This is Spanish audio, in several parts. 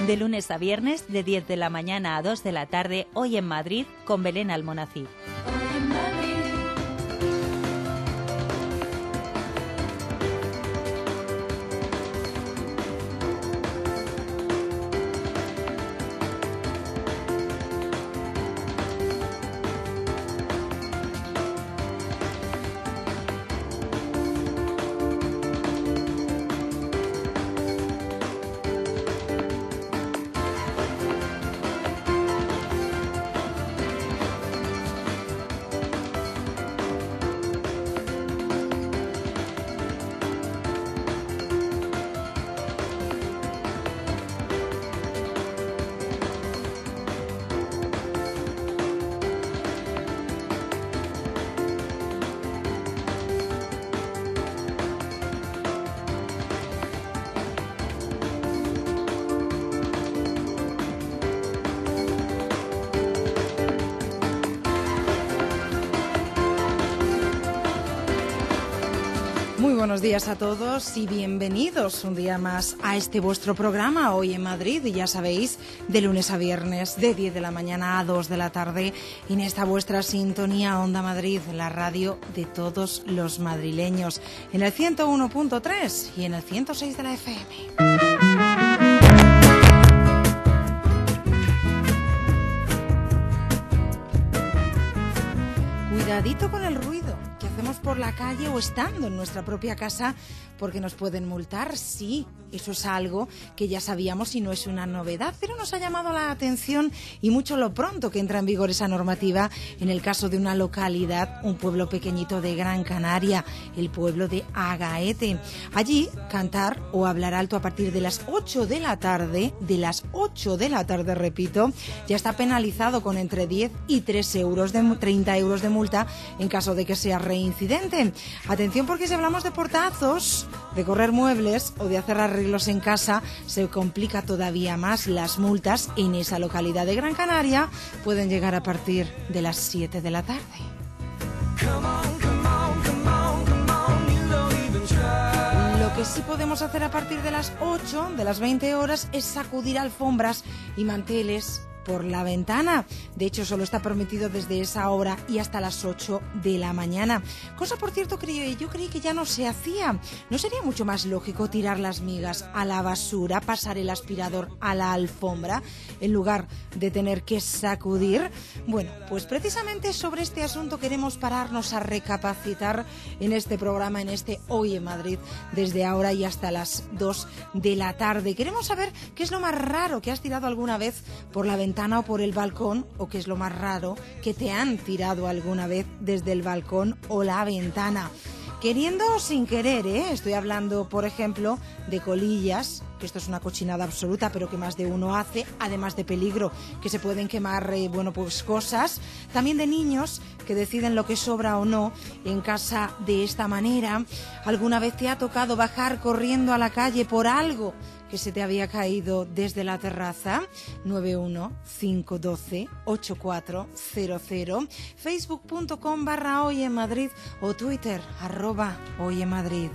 De lunes a viernes, de 10 de la mañana a 2 de la tarde, hoy en Madrid, con Belén Almonacid. Muy buenos días a todos y bienvenidos un día más a este vuestro programa Hoy en Madrid. Y ya sabéis, de lunes a viernes, de 10 de la mañana a 2 de la tarde, en esta vuestra sintonía Onda Madrid, la radio de todos los madrileños, en el 101.3 y en el 106 de la FM. Cuidadito con el ruido que hacemos por la calle o estando en nuestra propia casa, porque nos pueden multar. Sí, eso es algo que ya sabíamos y no es una novedad, pero nos ha llamado la atención y mucho lo pronto que entra en vigor esa normativa en el caso de una localidad, un pueblo pequeñito de Gran Canaria, el pueblo de Agaete. Allí, cantar o hablar alto a partir de las 8 de la tarde, repito, ya está penalizado con entre 10 y 30 euros de multa en caso de que sea reincidente. Atención, porque si hablamos de portazos, de correr muebles o de hacer arreglos en casa, se complica todavía más. Las multas en esa localidad de Gran Canaria pueden llegar a partir de las 7 de la tarde. Lo que sí podemos hacer a partir de las 8, de las 20 horas, es sacudir alfombras y manteles por la ventana. De hecho, solo está permitido desde esa hora y hasta las 8 de la mañana. Cosa, por cierto, yo creí que ya no se hacía. ¿No sería mucho más lógico tirar las migas a la basura, pasar el aspirador a la alfombra, en lugar de tener que sacudir? Bueno, pues precisamente sobre este asunto queremos pararnos a recapacitar en este programa, en este Hoy en Madrid, desde ahora y hasta las 2 de la tarde. Queremos saber qué es lo más raro que has tirado alguna vez por la ventana o por el balcón, o qué es lo más raro que te han tirado alguna vez desde el balcón o la ventana. Queriendo o sin querer, Estoy hablando, por ejemplo, de colillas, que esto es una cochinada absoluta, pero que más de uno hace, además de peligro, que se pueden quemar, cosas. También de niños que deciden lo que sobra o no en casa de esta manera. ¿Alguna vez te ha tocado bajar corriendo a la calle por algo que se te había caído desde la terraza? 915128400, facebook.com/Hoy en Madrid o Twitter @Hoy en Madrid.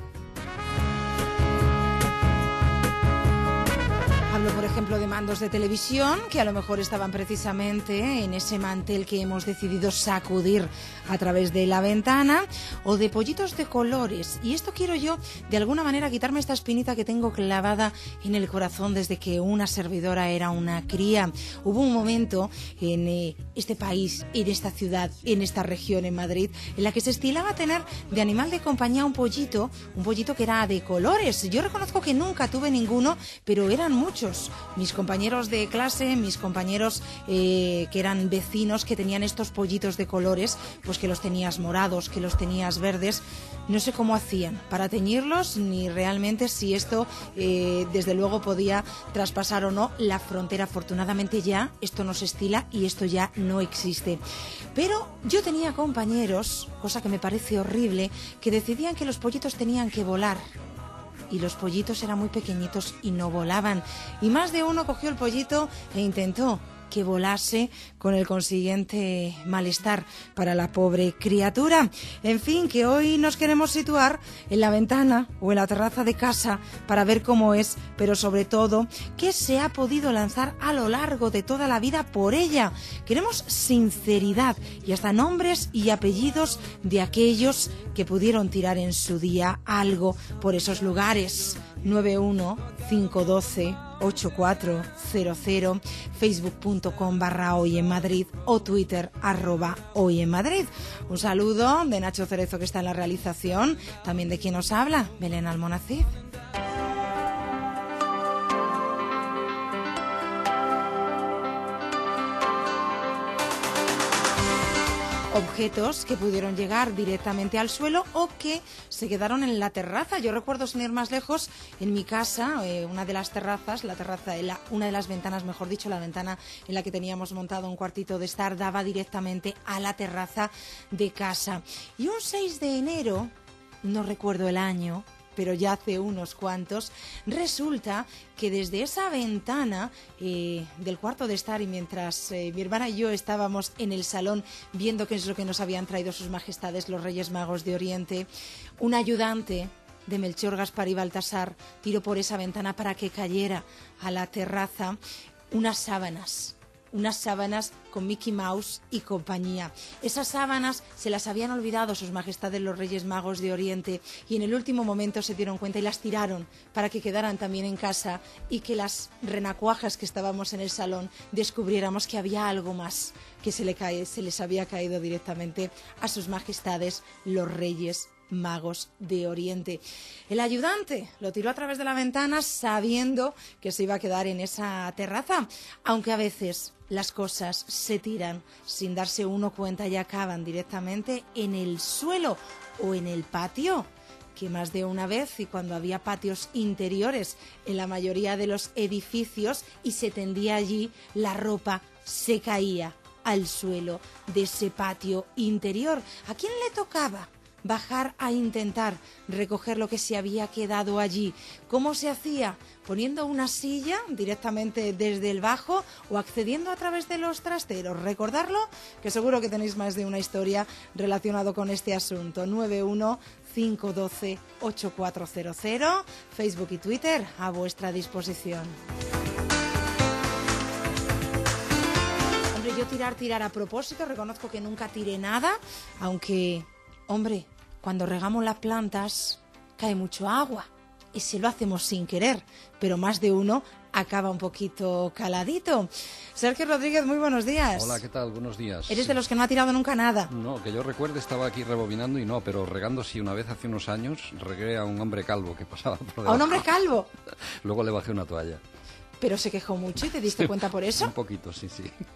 Hablo, por ejemplo, de mandos de televisión que a lo mejor estaban precisamente en ese mantel que hemos decidido sacudir a través de la ventana, o de pollitos de colores. Y esto quiero yo, de alguna manera, quitarme esta espinita que tengo clavada en el corazón desde que una servidora era una cría. Hubo un momento en este país, en esta ciudad, en esta región, en Madrid, en la que se estilaba tener de animal de compañía un pollito que era de colores. Yo reconozco que nunca tuve ninguno, pero eran muchos. Mis compañeros de clase, mis compañeros que eran vecinos, que tenían estos pollitos de colores, pues que los tenías morados, que los tenías verdes. No sé cómo hacían para teñirlos, ni realmente si esto desde luego podía traspasar o no la frontera. Afortunadamente ya esto no se estila y esto ya no existe. Pero yo tenía compañeros, cosa que me parece horrible, que decidían que los pollitos tenían que volar. Y los pollitos eran muy pequeñitos y no volaban. Y más de uno cogió el pollito e intentó que volase, con el consiguiente malestar para la pobre criatura. En fin, que hoy nos queremos situar en la ventana o en la terraza de casa para ver cómo es, pero sobre todo, qué se ha podido lanzar a lo largo de toda la vida por ella. Queremos sinceridad y hasta nombres y apellidos de aquellos que pudieron tirar en su día algo por esos lugares. 915128400, facebook.com/Hoy en Madrid o Twitter @Hoy en Madrid. Un saludo de Nacho Cerezo, que está en la realización, también de quien nos habla, Belén Almonacid. Objetos que pudieron llegar directamente al suelo o que se quedaron en la terraza. Yo recuerdo, sin ir más lejos, en mi casa, una de las terrazas, una de las ventanas, mejor dicho, la ventana en la que teníamos montado un cuartito de estar, daba directamente a la terraza de casa. Y un 6 de enero, no recuerdo el año, pero ya hace unos cuantos, resulta que desde esa ventana del cuarto de estar, y mientras mi hermana y yo estábamos en el salón viendo qué es lo que nos habían traído sus majestades los Reyes Magos de Oriente, un ayudante de Melchor, Gaspar y Baltasar tiró por esa ventana para que cayera a la terraza unas sábanas con Mickey Mouse y compañía. Esas sábanas se las habían olvidado sus majestades los Reyes Magos de Oriente y en el último momento se dieron cuenta y las tiraron para que quedaran también en casa y que las renacuajas que estábamos en el salón descubriéramos que había algo más que se les había caído directamente a sus majestades los Reyes Magos de Oriente. El ayudante lo tiró a través de la ventana sabiendo que se iba a quedar en esa terraza, aunque a veces las cosas se tiran sin darse uno cuenta y acaban directamente en el suelo o en el patio, que más de una vez, y cuando había patios interiores en la mayoría de los edificios y se tendía allí, la ropa se caía al suelo de ese patio interior. ¿A quién le tocaba bajar a intentar recoger lo que se había quedado allí? ¿Cómo se hacía? Poniendo una silla directamente desde el bajo o accediendo a través de los trasteros. Recordarlo, que seguro que tenéis más de una historia relacionado con este asunto. 915128400, Facebook y Twitter a vuestra disposición. Hombre, yo tirar a propósito, reconozco que nunca tiré nada, aunque, hombre, cuando regamos las plantas cae mucho agua y si lo hacemos sin querer, pero más de uno acaba un poquito caladito. Sergio Rodríguez, muy buenos días. Hola, ¿qué tal? Buenos días. ¿Eres de los que no ha tirado nunca nada? No, que yo recuerde, estaba aquí rebobinando y no, pero regando sí, una vez hace unos años regué a un hombre calvo que pasaba por debajo. ¿A un hombre calvo? Luego le bajé una toalla. ¿Pero se quejó mucho y te diste cuenta por eso? Un poquito, sí.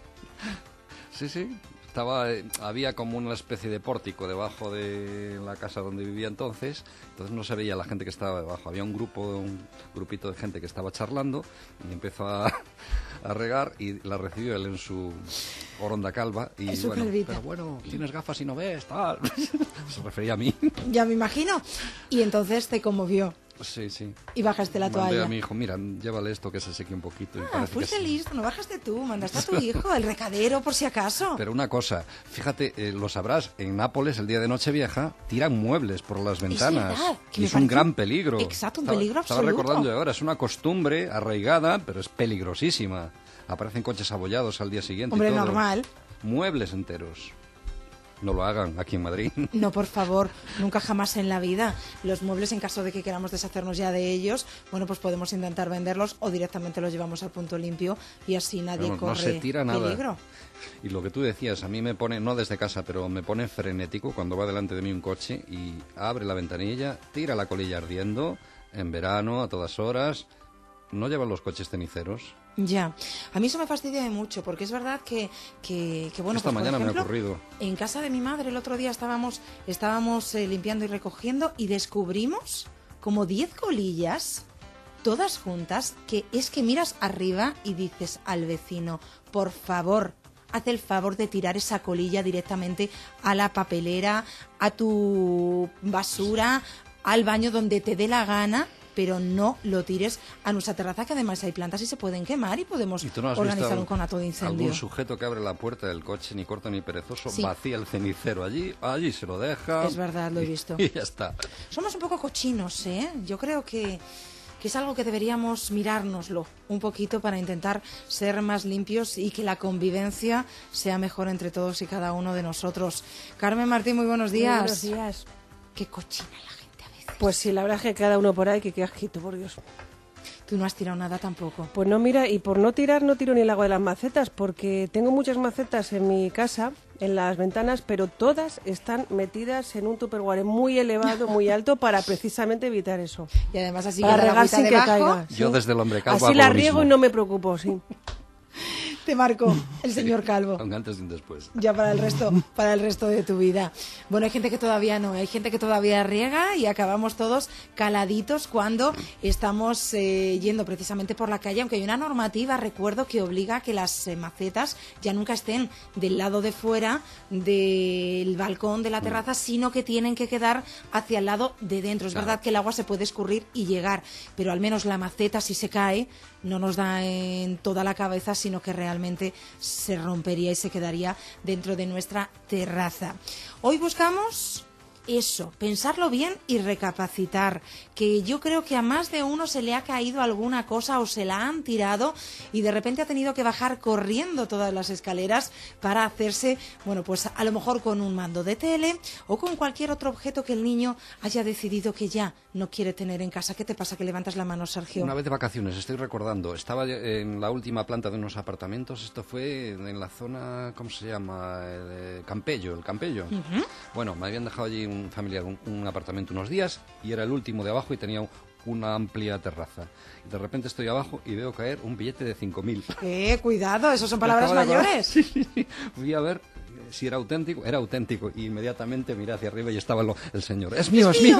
Sí. Había como una especie de pórtico debajo de la casa donde vivía entonces no se veía la gente que estaba debajo. Había un grupito de gente que estaba charlando y empezó a regar y la recibió él en su oronda calva y pero bueno, tienes gafas y no ves, tal. Se refería a mí. Ya me imagino. Y entonces te conmovió. Sí. Y bajaste la toalla. Mandé a mi hijo, mira, llévale esto que se seque un poquito. Fuiste listo, no bajaste tú, mandaste a tu hijo, el recadero por si acaso. Pero una cosa, fíjate, lo sabrás, en Nápoles el día de Nochevieja tiran muebles por las ventanas. Es verdad, y es un gran peligro. Exacto, un peligro absoluto. Estaba recordando ahora, es una costumbre arraigada, pero es peligrosísima. Aparecen coches abollados al día siguiente. Hombre, y todo. normal. Muebles enteros. No lo hagan aquí en Madrid. No, por favor, nunca jamás en la vida. Los muebles, en caso de que queramos deshacernos ya de ellos, bueno, pues podemos intentar venderlos o directamente los llevamos al punto limpio y así nadie corre no se tira nada. peligro. Y lo que tú decías, a mí me pone, no desde casa, pero me pone frenético cuando va delante de mí un coche y abre la ventanilla, tira la colilla ardiendo, en verano, a todas horas. ¿No llevan los coches ceniceros? Ya, a mí eso me fastidia mucho, porque es verdad que bueno, esta pues, mañana por ejemplo, me ha ocurrido. En casa de mi madre el otro día estábamos limpiando y recogiendo y descubrimos como 10 colillas, todas juntas, que es que miras arriba y dices al vecino, por favor, haz el favor de tirar esa colilla directamente a la papelera, a tu basura, al baño, donde te dé la gana. pero no lo tires a nuestra terraza, que además hay plantas y se pueden quemar y podemos ¿Y tú no has organizar visto un conato de incendio? algún sujeto que abre la puerta del coche, ni corto ni perezoso, Sí. vacía el cenicero allí se lo deja? Es verdad, lo he visto. Y ya está. Somos un poco cochinos, ¿eh? Yo creo que es algo que deberíamos mirárnoslo un poquito para intentar ser más limpios y que la convivencia sea mejor entre todos y cada uno de nosotros. Carmen Martín, muy buenos días. Muy buenos días. Qué cochina la gente a veces. Pues sí, la verdad es que cada uno por ahí que qué asquito, por Dios. Tú no has tirado nada tampoco. Pues no, mira, y por no tirar, no tiro ni el agua de las macetas, porque tengo muchas macetas en mi casa, en las ventanas, pero todas están metidas en un tupperware muy elevado, muy alto, para precisamente evitar eso. Y además así Para queda la regar agüita sin que debajo. caiga. Yo sí. desde el hombre calvo Así hago la lo riego mismo. y no me preocupo, sí. Te marcó el señor Calvo. Un antes y un después. Ya para el resto de tu vida. Bueno, hay gente que todavía no, hay gente que todavía riega y acabamos todos caladitos cuando estamos yendo precisamente por la calle, aunque hay una normativa, recuerdo, que obliga a que las macetas ya nunca estén del lado de fuera del balcón de la terraza, sino que tienen que quedar hacia el lado de dentro. Es Claro. verdad que el agua se puede escurrir y llegar, pero al menos la maceta, si se cae, no nos da en toda la cabeza, sino que realmente se rompería y se quedaría dentro de nuestra terraza. Hoy buscamos eso, pensarlo bien y recapacitar, que yo creo que a más de uno se le ha caído alguna cosa o se la han tirado y de repente ha tenido que bajar corriendo todas las escaleras para hacerse, bueno, pues a lo mejor con un mando de tele o con cualquier otro objeto que el niño haya decidido que ya no quiere tener en casa. ¿Qué te pasa que levantas la mano, Sergio? Una vez de vacaciones, estoy recordando, estaba en la última planta de unos apartamentos, esto fue en la zona, ¿cómo se llama? El Campello. Bueno, me habían dejado allí un familiar un apartamento unos días y era el último de abajo y tenía una amplia terraza. Y de repente estoy abajo y veo caer un billete de 5.000. Cuidado, esos son palabras Me acabo de acordar. mayores. Sí. Fui a ver si era auténtico, y inmediatamente miré hacia arriba y estaba el señor. Es mío. Y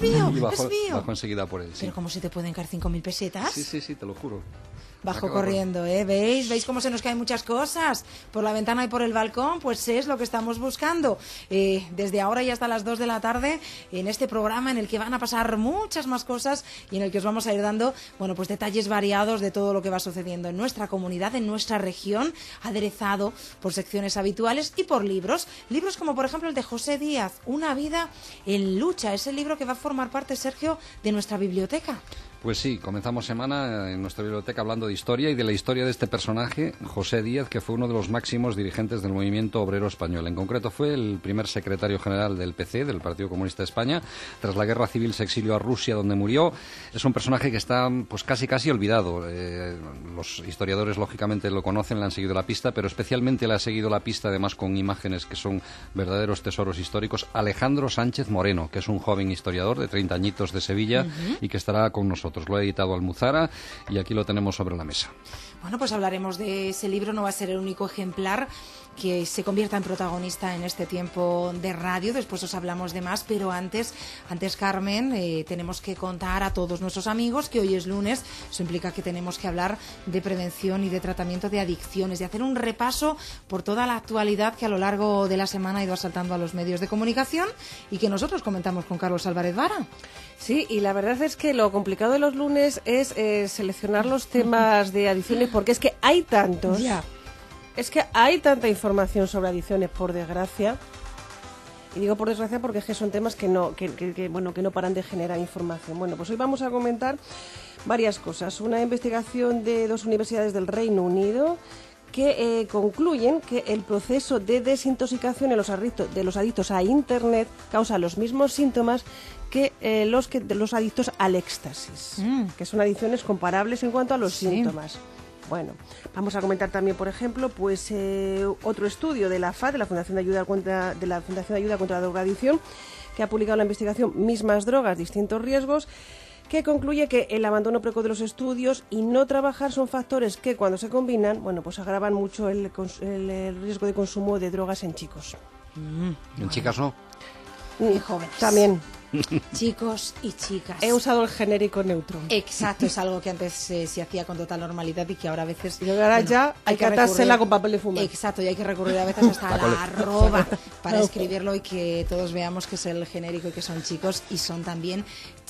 bajó enseguida por él. Sí. Pero ¿cómo se te pueden caer 5.000 pesetas? Sí, te lo juro. Bajo Acabo de corriendo, ¿eh? ¿Veis cómo se nos caen muchas cosas? Por la ventana y por el balcón, pues es lo que estamos buscando. Desde ahora y hasta las 2 de la tarde, en este programa en el que van a pasar muchas más cosas y en el que os vamos a ir dando, bueno, pues detalles variados de todo lo que va sucediendo en nuestra comunidad, en nuestra región, aderezado por secciones habituales y por libros. Libros como, por ejemplo, el de José Díaz, Una vida en lucha. Es el libro que va a formar parte, Sergio, de nuestra biblioteca. Pues sí, comenzamos semana en nuestra biblioteca hablando de historia y de la historia de este personaje, José Díaz, que fue uno de los máximos dirigentes del movimiento obrero español. En concreto fue el primer secretario general del PC, del Partido Comunista de España. Tras la Guerra Civil se exilió a Rusia, donde murió. Es un personaje que está pues casi olvidado. Los historiadores, lógicamente, lo conocen, le han seguido la pista, pero especialmente le ha seguido la pista, además, con imágenes que son verdaderos tesoros históricos, Alejandro Sánchez Moreno, que es un joven historiador de 30 añitos de Sevilla y que estará con nosotros. Lo ha editado Almuzara y aquí lo tenemos sobre la mesa. Bueno, pues hablaremos de ese libro. No va a ser el único ejemplar que se convierta en protagonista en este tiempo de radio. Después os hablamos de más, pero antes Carmen, tenemos que contar a todos nuestros amigos que hoy es lunes. Eso implica que tenemos que hablar de prevención y de tratamiento de adicciones, de hacer un repaso por toda la actualidad que a lo largo de la semana ha ido asaltando a los medios de comunicación y que nosotros comentamos con Carlos Álvarez Vara. Sí, y la verdad es que lo complicado de los lunes es seleccionar los temas de adicciones, porque es que hay tantos. Ya. Es que hay tanta información sobre adicciones, por desgracia. Y digo por desgracia porque es que son temas que no paran de generar información. Bueno, pues hoy vamos a comentar varias cosas. Una investigación de 2 universidades del Reino Unido que concluyen que el proceso de desintoxicación de los adictos a Internet causa los mismos síntomas que los adictos al éxtasis, que son adicciones comparables en cuanto a los síntomas. Bueno, vamos a comentar también, por ejemplo, pues otro estudio de la FAD, de la Fundación de Ayuda contra la Drogadicción, que ha publicado la investigación Mismas drogas, distintos riesgos, que concluye que el abandono precoz de los estudios y no trabajar son factores que, cuando se combinan, bueno, pues agravan mucho el riesgo de consumo de drogas en chicos. ¿En chicas no? Y jóvenes. También. Chicos y chicas. He usado el genérico neutro. Exacto, es algo que antes se hacía con total normalidad y que ahora a veces... Y ahora ya hay que atársela con papel de fumar. Exacto, y hay que recurrir a veces hasta la arroba para escribirlo y que todos veamos que es el genérico y que son chicos y son también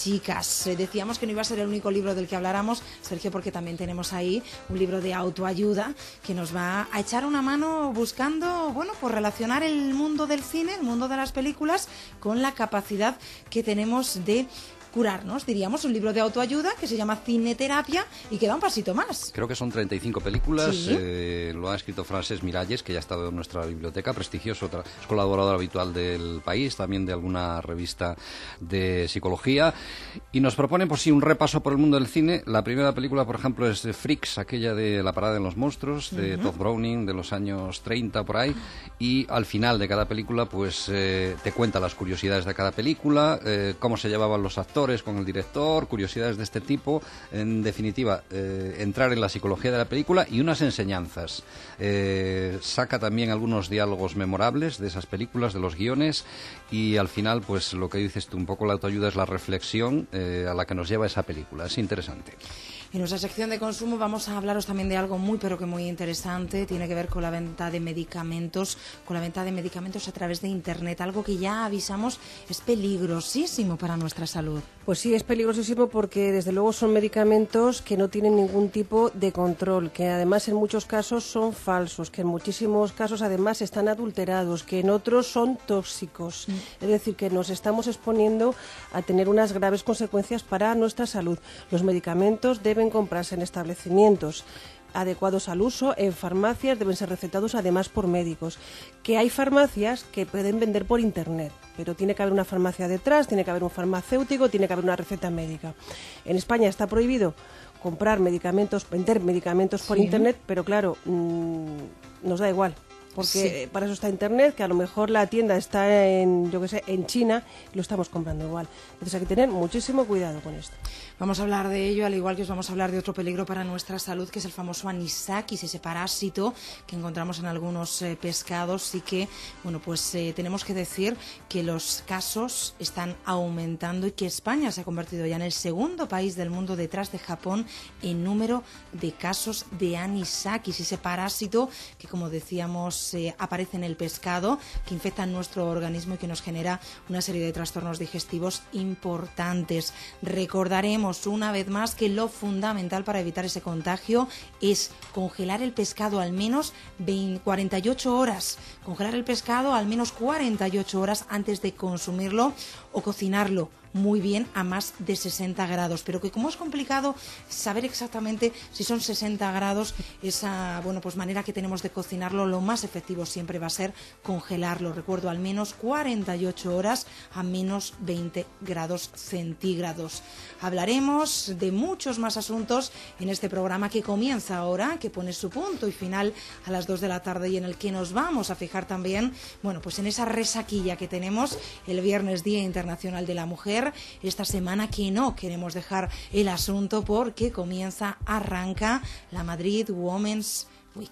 chicas. Decíamos que no iba a ser el único libro del que habláramos, Sergio, porque también tenemos ahí un libro de autoayuda que nos va a echar una mano buscando, bueno, pues relacionar el mundo del cine, el mundo de las películas, con la capacidad que tenemos de curarnos, diríamos, un libro de autoayuda que se llama Cineterapia y que da un pasito más. Creo que son 35 películas, Sí. Lo ha escrito Francesc Miralles, que ya ha estado en nuestra biblioteca, prestigioso, es colaborador habitual del País, también de alguna revista de psicología, y nos propone, pues sí, un repaso por el mundo del cine. La primera película, por ejemplo, es Freaks, aquella de La parada de los monstruos, de Todd Browning, de los años 30, por ahí, y al final de cada película, pues te cuenta las curiosidades de cada película, cómo se llevaban los actores con el director, curiosidades de este tipo. En definitiva, entrar en la psicología de la película y unas enseñanzas. Saca también algunos diálogos memorables de esas películas, de los guiones, y al final, pues lo que dices tú, un poco la autoayuda es la reflexión a la que nos lleva esa película. Es interesante. En nuestra sección de consumo vamos a hablaros también de algo muy pero que muy interesante. Tiene que ver con la venta de medicamentos, a través de Internet, algo que ya avisamos es peligrosísimo para nuestra salud. Pues sí, es peligrosísimo porque desde luego son medicamentos que no tienen ningún tipo de control, que además en muchos casos son falsos, que en muchísimos casos además están adulterados, que en otros son tóxicos. Es decir, que nos estamos exponiendo a tener unas graves consecuencias para nuestra salud. Los medicamentos deben comprarse en establecimientos adecuados al uso, en farmacias, deben ser recetados además por médicos. Que hay farmacias que pueden vender por Internet, pero tiene que haber una farmacia detrás, tiene que haber un farmacéutico, tiene que haber una receta médica. En España está prohibido comprar medicamentos, vender medicamentos por Internet, pero claro, nos da igual. Porque para eso está Internet, que a lo mejor la tienda está en, yo qué sé, en China, y lo estamos comprando igual. Entonces hay que tener muchísimo cuidado con esto. Vamos a hablar de ello, al igual que os vamos a hablar de otro peligro para nuestra salud, que es el famoso anisakis, ese parásito que encontramos en algunos pescados y que, bueno, pues tenemos que decir que los casos están aumentando y que España se ha convertido ya en el segundo país del mundo, detrás de Japón, en número de casos de anisakis, ese parásito que, como decíamos, aparece en el pescado, que infecta nuestro organismo y que nos genera una serie de trastornos digestivos importantes. Recordaremos una vez más que lo fundamental para evitar ese contagio es congelar el pescado al menos 48 horas. Congelar el pescado al menos 48 horas antes de consumirlo o cocinarlo muy bien a más de 60 grados, pero que como es complicado saber exactamente si son 60 grados, esa pues manera que tenemos de cocinarlo, lo más efectivo siempre va a ser congelarlo, recuerdo, al menos 48 horas a menos 20 grados centígrados. Hablaremos de muchos más asuntos en este programa que comienza ahora, que pone su punto y final a las 2 de la tarde y en el que nos vamos a fijar también, pues en esa resaquilla que tenemos el viernes, Día Internacional de la Mujer. Esta semana que no queremos dejar el asunto porque arranca la Madrid Women's Week.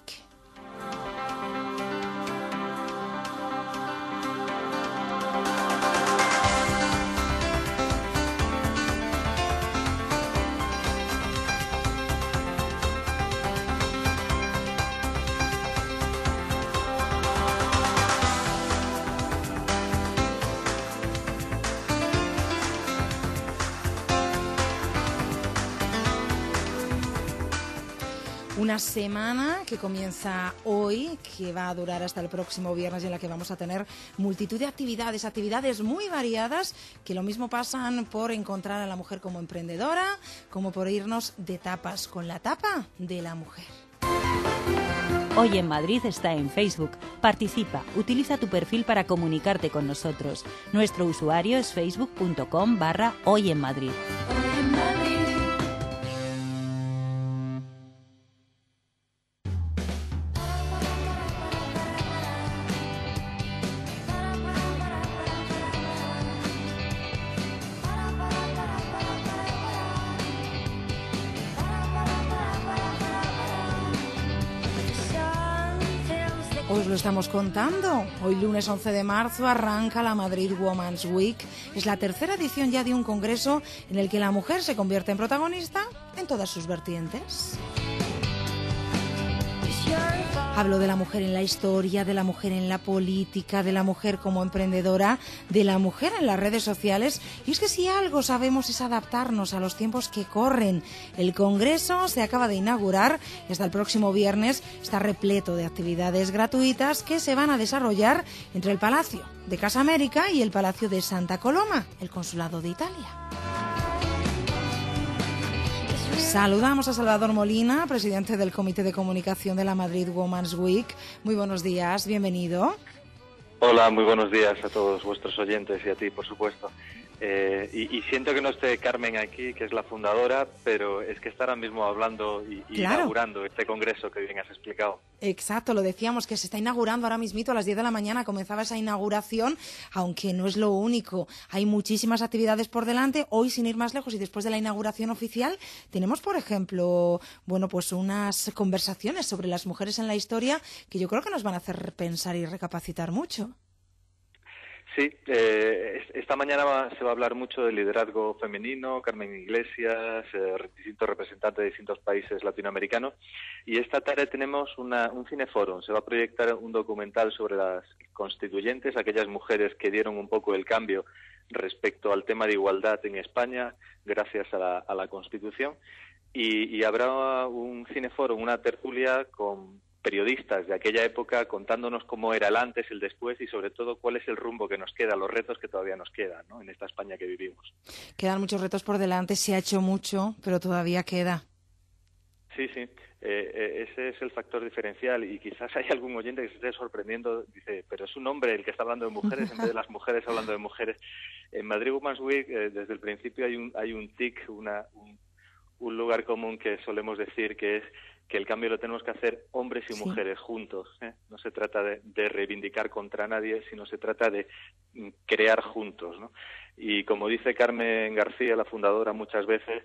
Una semana que comienza hoy, que va a durar hasta el próximo viernes y en la que vamos a tener multitud de actividades muy variadas, que lo mismo pasan por encontrar a la mujer como emprendedora, como por irnos de tapas con la tapa de la mujer. Hoy en Madrid está en Facebook. Participa, utiliza tu perfil para comunicarte con nosotros. Nuestro usuario es facebook.com/Hoy en Madrid. Os lo estamos contando. Hoy lunes 11 de marzo arranca la Madrid Women's Week. Es la tercera edición ya de un congreso en el que la mujer se convierte en protagonista en todas sus vertientes. Hablo de la mujer en la historia, de la mujer en la política, de la mujer como emprendedora, de la mujer en las redes sociales. Y es que si algo sabemos es adaptarnos a los tiempos que corren. El Congreso se acaba de inaugurar y hasta el próximo viernes está repleto de actividades gratuitas que se van a desarrollar entre el Palacio de Casa América y el Palacio de Santa Coloma, el Consulado de Italia. Saludamos a Salvador Molina, presidente del Comité de Comunicación de la Madrid Women's Week. Muy buenos días, bienvenido. Hola, muy buenos días a todos vuestros oyentes y a ti, por supuesto. Y siento que no esté Carmen aquí, que es la fundadora, pero es que está ahora mismo hablando y inaugurando este congreso que bien has explicado. Exacto, lo decíamos, que se está inaugurando ahora mismito a las 10 de la mañana, comenzaba esa inauguración, aunque no es lo único. Hay muchísimas actividades por delante. Hoy, sin ir más lejos y después de la inauguración oficial, tenemos, por ejemplo, pues unas conversaciones sobre las mujeres en la historia que yo creo que nos van a hacer pensar y recapacitar mucho. Sí, esta mañana se va a hablar mucho del liderazgo femenino, Carmen Iglesias, distintos representantes de distintos países latinoamericanos, y esta tarde tenemos un cineforum. Se va a proyectar un documental sobre las constituyentes, aquellas mujeres que dieron un poco el cambio respecto al tema de igualdad en España gracias a la Constitución, y habrá un cineforum, una tertulia con periodistas de aquella época contándonos cómo era el antes, el después y sobre todo cuál es el rumbo que nos queda, los retos que todavía nos quedan, ¿no?, en esta España que vivimos. Quedan muchos retos por delante, se ha hecho mucho, pero todavía queda. Sí, ese es el factor diferencial y quizás hay algún oyente que se esté sorprendiendo, dice, pero es un hombre el que está hablando de mujeres en vez de las mujeres hablando de mujeres. En Madrid Women's Week desde el principio hay un tic, un lugar común que solemos decir que es que el cambio lo tenemos que hacer hombres y mujeres juntos, ¿eh? No se trata de reivindicar contra nadie, sino se trata de crear juntos, ¿no? Y como dice Carmen García, la fundadora, muchas veces,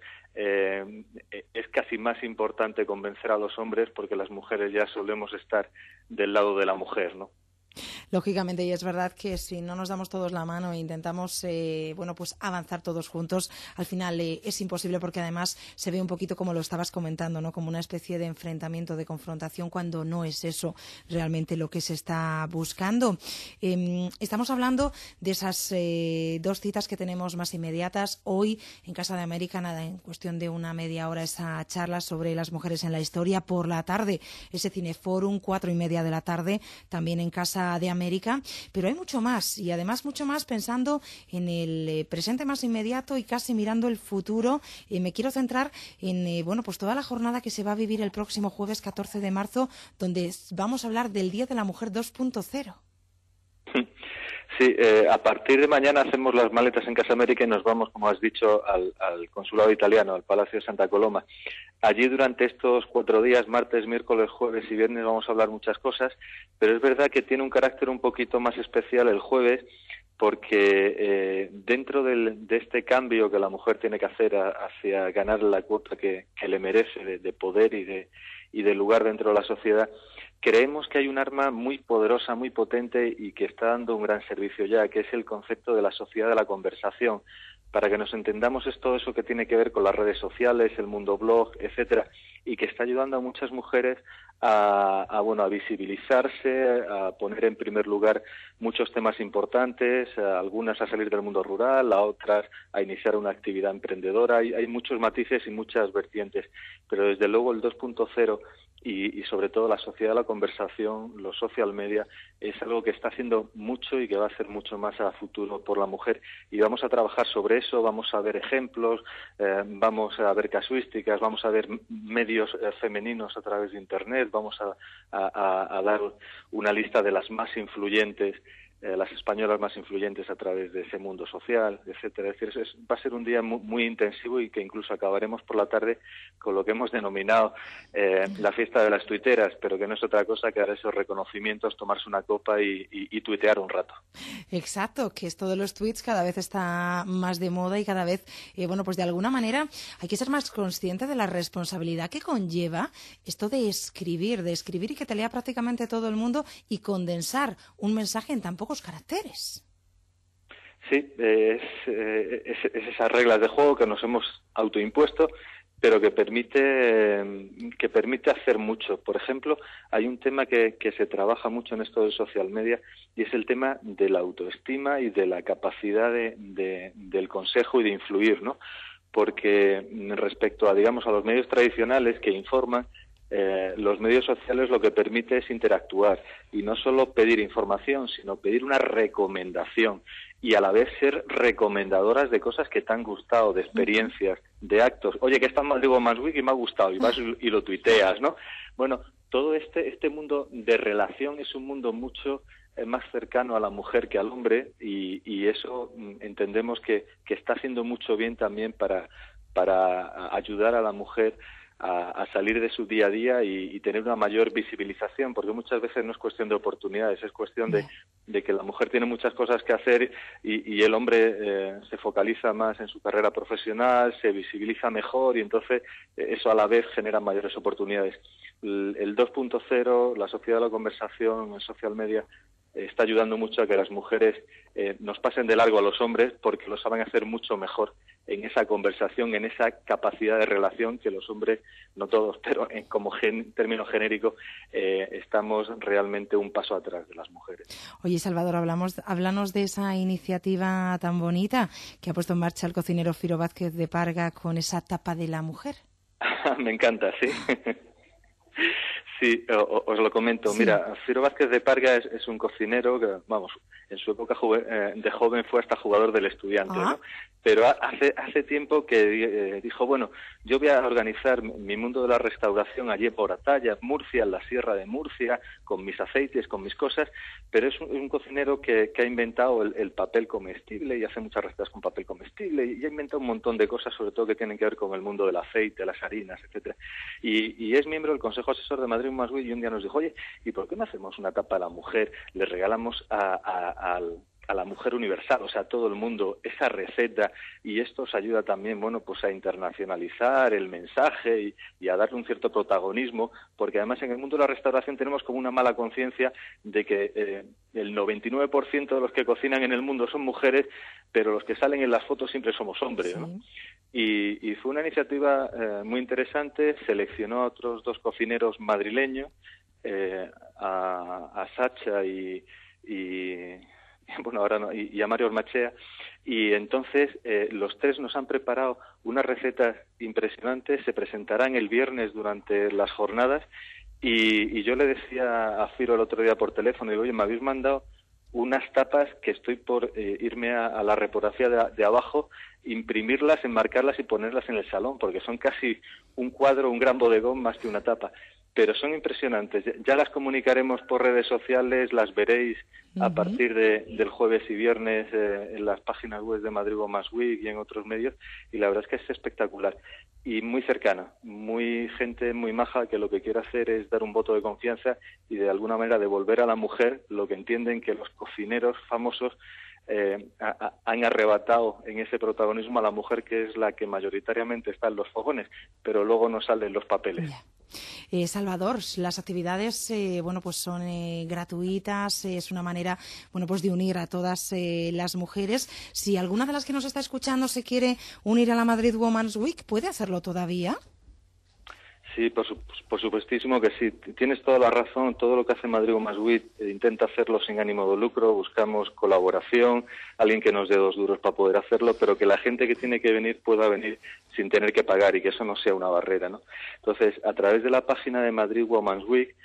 es casi más importante convencer a los hombres porque las mujeres ya solemos estar del lado de la mujer, ¿no? Lógicamente, y es verdad que si no nos damos todos la mano e intentamos pues avanzar todos juntos, al final es imposible, porque además se ve un poquito como lo estabas comentando, ¿no?, como una especie de enfrentamiento, de confrontación, cuando no es eso realmente lo que se está buscando. Estamos hablando de esas dos citas que tenemos más inmediatas. Hoy en Casa de América, en cuestión de una media hora, esa charla sobre las mujeres en la historia. Por la tarde, ese cineforum, 4:30 de la tarde, también en Casa de América, pero hay mucho más, y además mucho más pensando en el presente más inmediato y casi mirando el futuro. Me quiero centrar en pues toda la jornada que se va a vivir el próximo jueves 14 de marzo, donde vamos a hablar del Día de la Mujer 2.0. Sí, a partir de mañana hacemos las maletas en Casa América y nos vamos, como has dicho, al Consulado Italiano, al Palacio de Santa Coloma. Allí durante estos 4 días, martes, miércoles, jueves y viernes, vamos a hablar muchas cosas, pero es verdad que tiene un carácter un poquito más especial el jueves, porque dentro de este cambio que la mujer tiene que hacer hacia ganar la cuota que le merece de poder y de lugar dentro de la sociedad, creemos que hay un arma muy poderosa, muy potente y que está dando un gran servicio ya, que es el concepto de la sociedad de la conversación. Para que nos entendamos, es todo eso que tiene que ver con las redes sociales, el mundo blog, etcétera, y que está ayudando a muchas mujeres a visibilizarse, a poner en primer lugar muchos temas importantes, algunas a salir del mundo rural, a otras a iniciar una actividad emprendedora. Hay muchos matices y muchas vertientes, pero desde luego el 2.0 y sobre todo la sociedad de la conversación, los social media, es algo que está haciendo mucho y que va a hacer mucho más a futuro por la mujer. Y vamos a trabajar sobre eso, vamos a ver ejemplos, vamos a ver casuísticas, vamos a ver medios femeninos a través de Internet, vamos a dar una lista de las más influyentes, las españolas más influyentes a través de ese mundo social, etcétera. Es decir, va a ser un día muy intensivo y que incluso acabaremos por la tarde con lo que hemos denominado la fiesta de las tuiteras, pero que no es otra cosa que dar esos reconocimientos, tomarse una copa y tuitear un rato. Exacto, que esto de los tweets cada vez está más de moda y cada vez, pues de alguna manera hay que ser más consciente de la responsabilidad que conlleva esto de escribir y que te lea prácticamente todo el mundo y condensar un mensaje en tan pocos caracteres. Sí, es esas reglas de juego que nos hemos autoimpuesto, pero que permite hacer mucho. Por ejemplo, hay un tema que se trabaja mucho en esto de social media y es el tema de la autoestima y de la capacidad del consejo y de influir, ¿no? Porque respecto a, digamos, a los medios tradicionales que informan, los medios sociales lo que permite es interactuar y no solo pedir información, sino pedir una recomendación y a la vez ser recomendadoras de cosas que te han gustado, de experiencias, de actos. Oye, que está en Madrid Women's Week y me ha gustado, y vas y lo tuiteas, ¿no? Bueno, todo este mundo de relación es un mundo mucho más cercano a la mujer que al hombre y eso entendemos que está haciendo mucho bien también para ayudar a la mujer a salir de su día a día y tener una mayor visibilización, porque muchas veces no es cuestión de oportunidades, es cuestión de que la mujer tiene muchas cosas que hacer y el hombre se focaliza más en su carrera profesional, se visibiliza mejor y entonces eso a la vez genera mayores oportunidades. El 2.0, la sociedad de la conversación, el social media, está ayudando mucho a que las mujeres nos pasen de largo a los hombres porque lo saben hacer mucho mejor en esa conversación, en esa capacidad de relación que los hombres, no todos, pero como término genérico, estamos realmente un paso atrás de las mujeres. Oye, Salvador, háblanos de esa iniciativa tan bonita que ha puesto en marcha el cocinero Ciro Vázquez de Parga con esa tapa de la mujer. Me encanta, sí. Sí, os lo comento. Sí. Mira, Ciro Vázquez de Parga es un cocinero que, vamos, en su época de joven fue hasta jugador del Estudiantes, ¿no? Pero hace tiempo que dijo, bueno, yo voy a organizar mi mundo de la restauración allí en Moratalla, Murcia, en la Sierra de Murcia, con mis aceites, con mis cosas, pero es un cocinero que ha inventado el papel comestible y hace muchas recetas con papel comestible y ha inventado un montón de cosas, sobre todo que tienen que ver con el mundo del aceite, las harinas, etcétera. Y es miembro del Consejo Asesor de Madrid Women's Week y un día nos dijo, oye, ¿y por qué no hacemos una tapa a la mujer? Le regalamos a la mujer universal, o sea, a todo el mundo, esa receta, y esto os ayuda también, bueno, pues a internacionalizar el mensaje y a darle un cierto protagonismo, porque además en el mundo de la restauración tenemos como una mala conciencia de que el 99% de los que cocinan en el mundo son mujeres, pero los que salen en las fotos siempre somos hombres, ¿no? Y fue una iniciativa muy interesante, seleccionó a otros 2 cocineros madrileños, a Sacha y bueno, ahora no, y a Mario Ormachea, y entonces los 3 nos han preparado unas recetas impresionantes, se presentarán el viernes durante las jornadas, y yo le decía a Ciro el otro día por teléfono, digo, oye, me habéis mandado unas tapas que estoy por irme a la reportografía de abajo, imprimirlas, enmarcarlas y ponerlas en el salón, porque son casi un cuadro, un gran bodegón más que una tapa. Pero son impresionantes. Ya las comunicaremos por redes sociales, las veréis a partir del jueves y viernes en las páginas web de Madrid Women's Week y en otros medios, y la verdad es que es espectacular y muy cercana, muy gente muy maja que lo que quiere hacer es dar un voto de confianza y de alguna manera devolver a la mujer lo que entienden que los cocineros famosos han arrebatado en ese protagonismo a la mujer, que es la que mayoritariamente está en los fogones, pero luego no salen los papeles. Salvador, las actividades bueno, pues son gratuitas, es una manera, bueno, pues de unir a todas las mujeres. Si alguna de las que nos está escuchando se quiere unir a la Madrid Women's Week, ¿puede hacerlo todavía? Sí, por supuestísimo que sí. Tienes toda la razón. Todo lo que hace Madrid Women's Week intenta hacerlo sin ánimo de lucro. Buscamos colaboración, alguien que nos dé 2 duros para poder hacerlo, pero que la gente que tiene que venir pueda venir sin tener que pagar y que eso no sea una barrera, ¿no? Entonces, a través de la página de Madrid Women's Week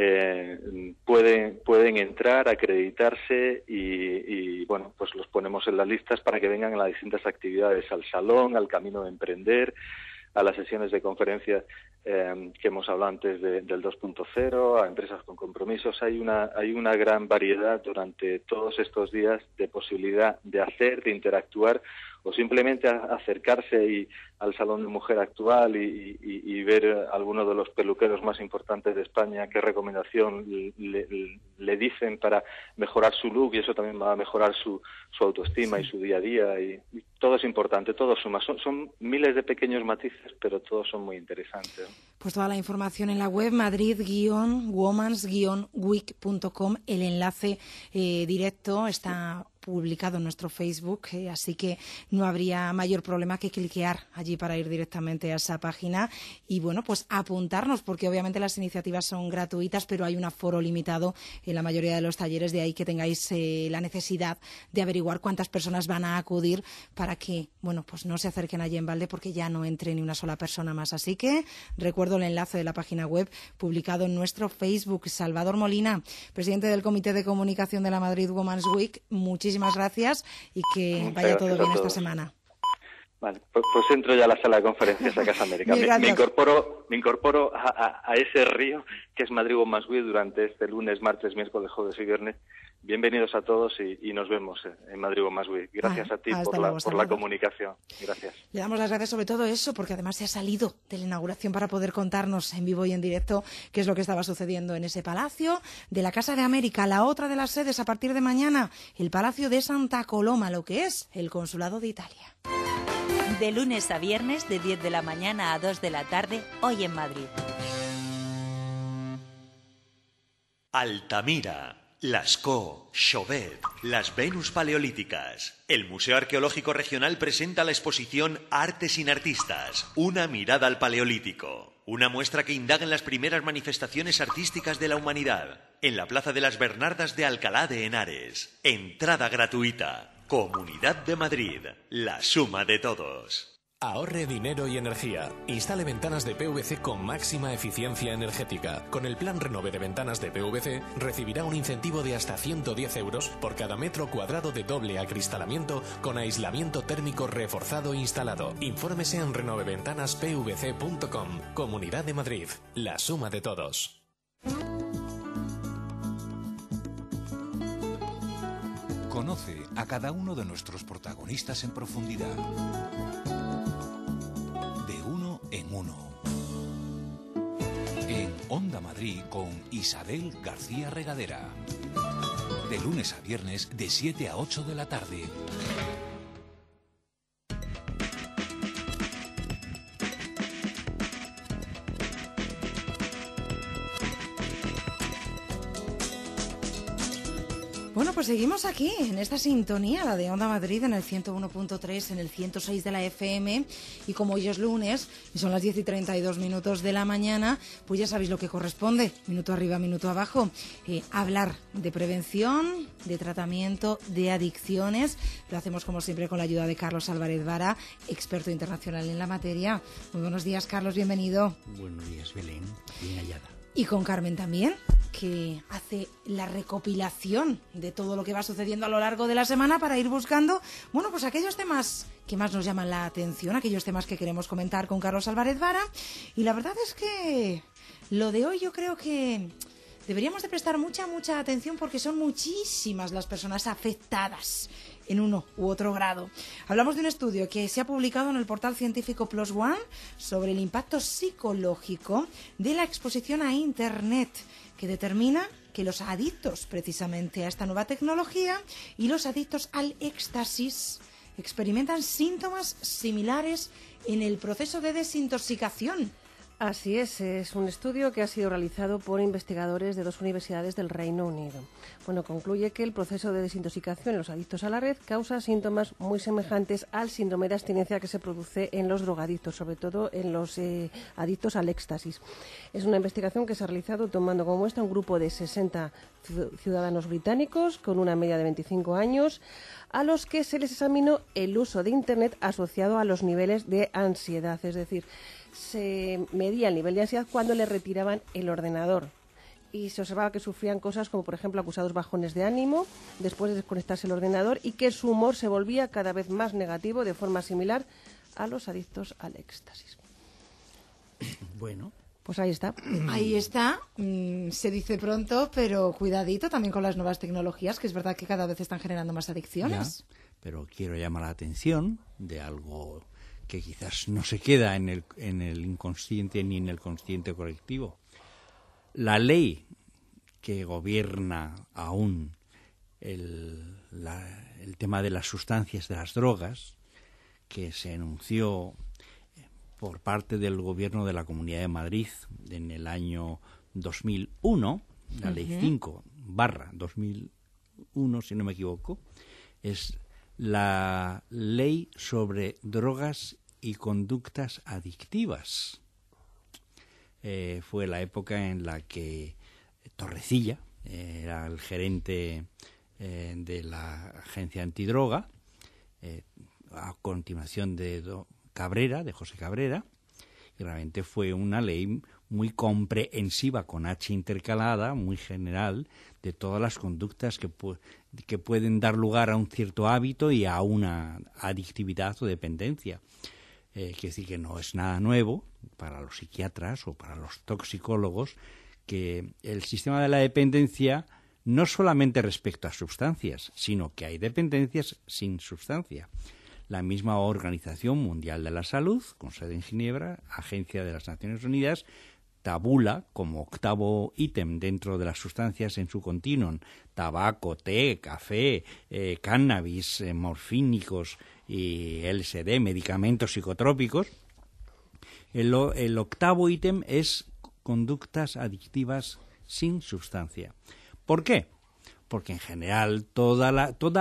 pueden entrar, acreditarse y bueno, pues los ponemos en las listas para que vengan a las distintas actividades, al salón, al camino de emprender, a las sesiones de conferencias que hemos hablado antes del 2.0, a empresas con compromisos. Hay una gran variedad durante todos estos días de posibilidad de hacer, de interactuar o simplemente acercarse al Salón de Mujer actual y ver a alguno de los peluqueros más importantes de España qué recomendación le dicen para mejorar su look, y eso también va a mejorar su autoestima y su día a día, y todo es importante, todo suma. Son miles de pequeños matices, pero todos son muy interesantes. Pues toda la información en la web madrid-womans-week.com, el enlace directo está publicado en nuestro Facebook, así que no habría mayor problema que cliquear allí para ir directamente a esa página y, bueno, pues apuntarnos, porque obviamente las iniciativas son gratuitas, pero hay un aforo limitado en la mayoría de los talleres, de ahí que tengáis la necesidad de averiguar cuántas personas van a acudir para que, bueno, pues no se acerquen allí en balde, porque ya no entre ni una sola persona más. Así que recuerdo el enlace de la página web publicado en nuestro Facebook. Salvador Molina, presidente del Comité de Comunicación de la Madrid Women's Week, muchísimas gracias y que vaya todo bien esta semana. Vale, pues entro ya a la sala de conferencias a Casa América. Me incorporo a ese río que es Madrid Women's Week durante este lunes, martes, miércoles, jueves y viernes. Bienvenidos a todos y nos vemos en Madrid Women's Week. Gracias a ti por la comunicación. Gracias. Le damos las gracias sobre todo eso, porque además se ha salido de la inauguración para poder contarnos en vivo y en directo qué es lo que estaba sucediendo en ese palacio de la Casa de América. La otra de las sedes a partir de mañana, el Palacio de Santa Coloma, lo que es el Consulado de Italia. De lunes a viernes, de 10 de la mañana a 2 de la tarde, hoy en Madrid. Altamira, Lascaux, Chauvet, las Venus paleolíticas. El Museo Arqueológico Regional presenta la exposición Arte sin artistas, una mirada al Paleolítico. Una muestra que indaga en las primeras manifestaciones artísticas de la humanidad. En la Plaza de las Bernardas de Alcalá de Henares. Entrada gratuita. Comunidad de Madrid, la suma de todos. Ahorre dinero y energía. Instale ventanas de PVC con máxima eficiencia energética. Con el plan Renove de ventanas de PVC recibirá un incentivo de hasta 110 euros por cada metro cuadrado de doble acristalamiento con aislamiento térmico reforzado instalado. Infórmese en renoveventanaspvc.com. Comunidad de Madrid, la suma de todos. Conoce a cada uno de nuestros protagonistas en profundidad. De uno en uno. En Onda Madrid con Isabel García Regadera. De lunes a viernes de 7 a 8 de la tarde. Bueno, pues seguimos aquí, en esta sintonía, la de Onda Madrid, en el 101.3, en el 106 de la FM, y como hoy es lunes, y son las 10:32 de la mañana, pues ya sabéis lo que corresponde, minuto arriba, minuto abajo, hablar de prevención, de tratamiento, de adicciones. Lo hacemos como siempre con la ayuda de Carlos Álvarez Vara, experto internacional en la materia. Muy buenos días, Carlos, bienvenido. Buenos días, Belén, bien hallada. Y con Carmen también, que hace la recopilación de todo lo que va sucediendo a lo largo de la semana para ir buscando, bueno, pues aquellos temas que más nos llaman la atención, aquellos temas que queremos comentar con Carlos Álvarez Vara. Y la verdad es que lo de hoy yo creo que deberíamos de prestar mucha atención, porque son muchísimas las personas afectadas en uno u otro grado. Hablamos de un estudio que se ha publicado en el portal científico PLOS ONE sobre el impacto psicológico de la exposición a Internet, que determina que los adictos precisamente a esta nueva tecnología y los adictos al éxtasis experimentan síntomas similares en el proceso de desintoxicación. Así es un estudio que ha sido realizado por investigadores de 2 universidades del Reino Unido. Bueno, concluye que el proceso de desintoxicación en los adictos a la red causa síntomas muy semejantes al síndrome de abstinencia que se produce en los drogadictos, sobre todo en los adictos al éxtasis. Es una investigación que se ha realizado tomando como muestra un grupo de 60 ciudadanos británicos con una media de 25 años, a los que se les examinó el uso de Internet asociado a los niveles de ansiedad, es decir, se medía el nivel de ansiedad cuando le retiraban el ordenador y se observaba que sufrían cosas como, por ejemplo, acusados bajones de ánimo después de desconectarse el ordenador, y que su humor se volvía cada vez más negativo de forma similar a los adictos al éxtasis. Bueno, pues ahí está. Ahí está, se dice pronto, pero cuidadito también con las nuevas tecnologías, que es verdad que cada vez están generando más adicciones. Ya, pero quiero llamar la atención de algo que quizás no se queda en el inconsciente ni en el consciente colectivo. La ley que gobierna aún el tema de las sustancias, de las drogas, que se anunció por parte del gobierno de la Comunidad de Madrid en el año 2001, la ley 5/2001, si no me equivoco, es la ley sobre drogas y conductas adictivas. Fue la época en la que Torrecilla era el gerente de la agencia antidroga, a continuación de José Cabrera, y realmente fue una ley muy comprensiva, con H intercalada, muy general, de todas las conductas que pueden dar lugar a un cierto hábito y a una adictividad o dependencia. Quiere decir que no es nada nuevo para los psiquiatras o para los toxicólogos que el sistema de la dependencia no solamente respecto a sustancias, sino que hay dependencias sin sustancia. La misma Organización Mundial de la Salud, con sede en Ginebra, Agencia de las Naciones Unidas, tabula como 8º ítem dentro de las sustancias en su continuum: tabaco, té, café, cannabis, morfínicos y LSD, medicamentos psicotrópicos. El 8º ítem es conductas adictivas sin sustancia. ¿Por qué? Porque en general toda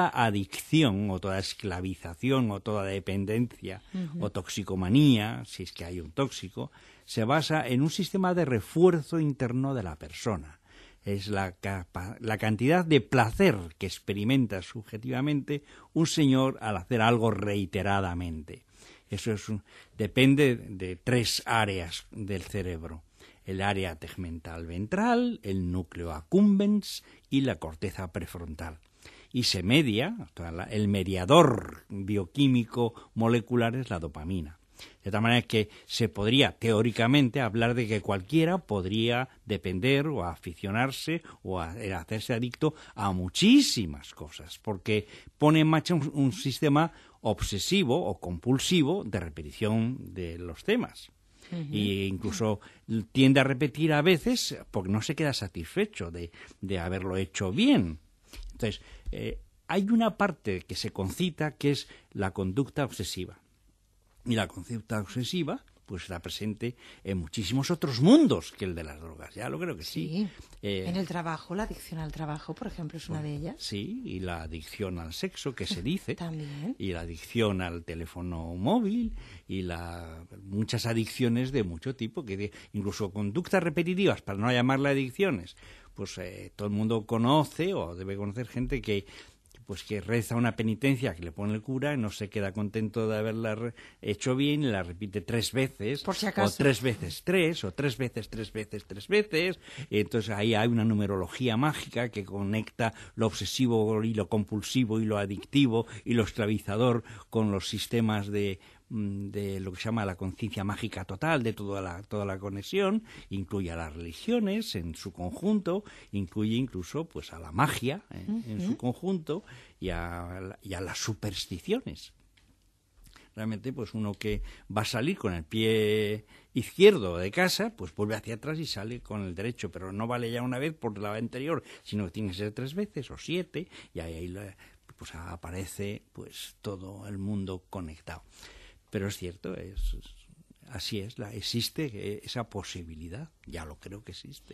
adicción o toda esclavización o toda dependencia o toxicomanía, si es que hay un tóxico, se basa en un sistema de refuerzo interno de la persona. Es la cantidad de placer que experimenta subjetivamente un señor al hacer algo reiteradamente. Eso depende de 3 áreas del cerebro: el área tegmental ventral, el núcleo accumbens y la corteza prefrontal. Y se media, el mediador bioquímico molecular es la dopamina. De tal manera que se podría teóricamente hablar de que cualquiera podría depender o aficionarse o hacerse adicto a muchísimas cosas, porque pone en marcha un sistema obsesivo o compulsivo de repetición de los temas. Y incluso tiende a repetir a veces porque no se queda satisfecho de haberlo hecho bien. Entonces, hay una parte que se concita que es la conducta obsesiva. Y la conducta obsesiva pues está presente en muchísimos otros mundos que el de las drogas. Ya lo creo que sí. En el trabajo, la adicción al trabajo, por ejemplo, es una de ellas. Sí, y la adicción al sexo, que se dice. También. Y la adicción al teléfono móvil, y muchas adicciones de mucho tipo, incluso conductas repetitivas, para no llamarle adicciones. Pues todo el mundo conoce o debe conocer gente que reza una penitencia que le pone el cura y no se queda contento de haberla hecho bien y la repite 3 veces, por si acaso, o 3 veces 3, o 3 veces 3 veces 3 veces. Y entonces ahí hay una numerología mágica que conecta lo obsesivo y lo compulsivo y lo adictivo y lo esclavizador con los sistemas de lo que se llama la conciencia mágica total, de toda la conexión. Incluye a las religiones en su conjunto, incluye incluso pues a la magia en su conjunto y a las supersticiones. Realmente pues uno que va a salir con el pie izquierdo de casa, pues vuelve hacia atrás y sale con el derecho, pero no vale ya una vez por la asterior, sino que tiene que ser 3 veces o 7, y ahí pues aparece pues todo el mundo conectado. Pero es cierto, así es, existe esa posibilidad, ya lo creo que existe.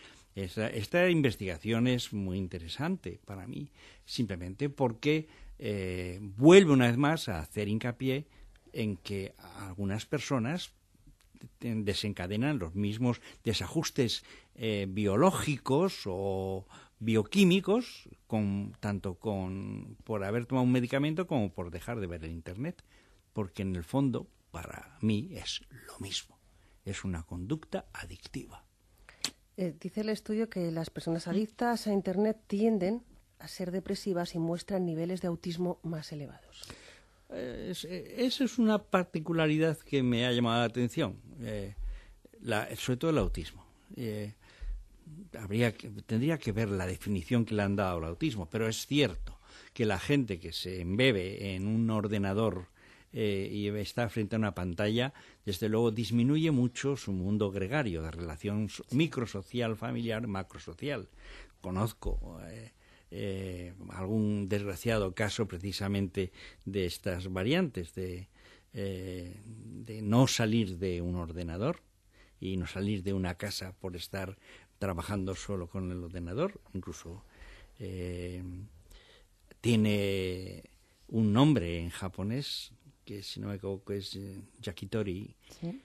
Esta investigación es muy interesante para mí, simplemente porque vuelve una vez más a hacer hincapié en que algunas personas desencadenan los mismos desajustes biológicos o bioquímicos, tanto por haber tomado un medicamento como por dejar de ver el Internet. Porque en el fondo, para mí, es lo mismo. Es una conducta adictiva. Dice el estudio que las personas adictas a Internet tienden a ser depresivas y muestran niveles de autismo más elevados. Esa es una particularidad que me ha llamado la atención, sobre todo el autismo. Tendría que ver la definición que le han dado al autismo, pero es cierto que la gente que se embebe en un ordenador y está frente a una pantalla, desde luego disminuye mucho su mundo gregario, de relación microsocial, familiar, macrosocial. Conozco algún desgraciado caso precisamente de estas variantes, de no salir de un ordenador y no salir de una casa por estar trabajando solo con el ordenador, incluso tiene un nombre en japonés, que si no me equivoco es yakitori, Sí.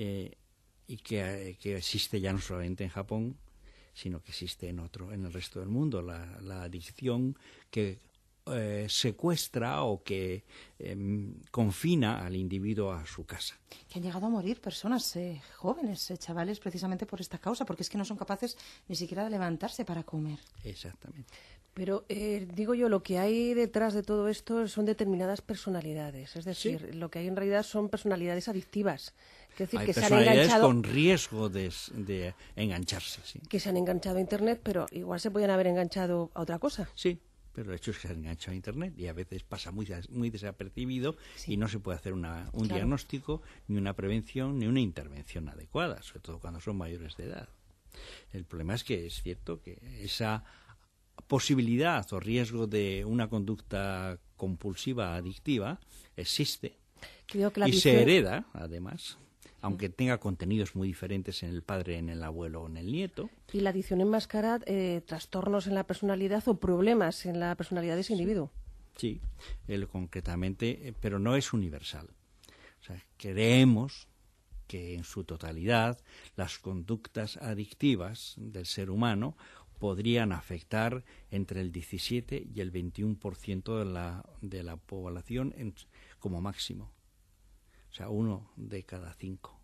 Y que existe ya no solamente en Japón, sino que existe en el resto del mundo, la adicción que secuestra o que confina al individuo a su casa. Que han llegado a morir personas jóvenes, chavales, precisamente por esta causa, porque es que no son capaces ni siquiera de levantarse para comer. Exactamente. Pero digo yo, lo que hay detrás de todo esto son determinadas personalidades. Es decir, Sí. lo que hay en realidad son personalidades adictivas. Es decir, Hay que se han personalidades enganchado, con riesgo de engancharse, sí. que se han enganchado a Internet, pero igual se podían haber enganchado a otra cosa. Sí, pero el hecho es que se han enganchado a Internet y a veces pasa muy desapercibido y no se puede hacer un diagnóstico, ni una prevención, ni una intervención adecuada, sobre todo cuando son mayores de edad. El problema es que es cierto que esa posibilidad o riesgo de una conducta compulsiva adictiva existe Creo que la y se adicción- hereda, además, aunque tenga contenidos muy diferentes en el padre, en el abuelo o en el nieto. Y la adicción enmascara trastornos en la personalidad o problemas en la personalidad de ese individuo. Sí, concretamente, pero no es universal. O sea, creemos que en su totalidad las conductas adictivas del ser humano podrían afectar entre el 17 y el 21% de la población como máximo. O sea, 1 de cada 5.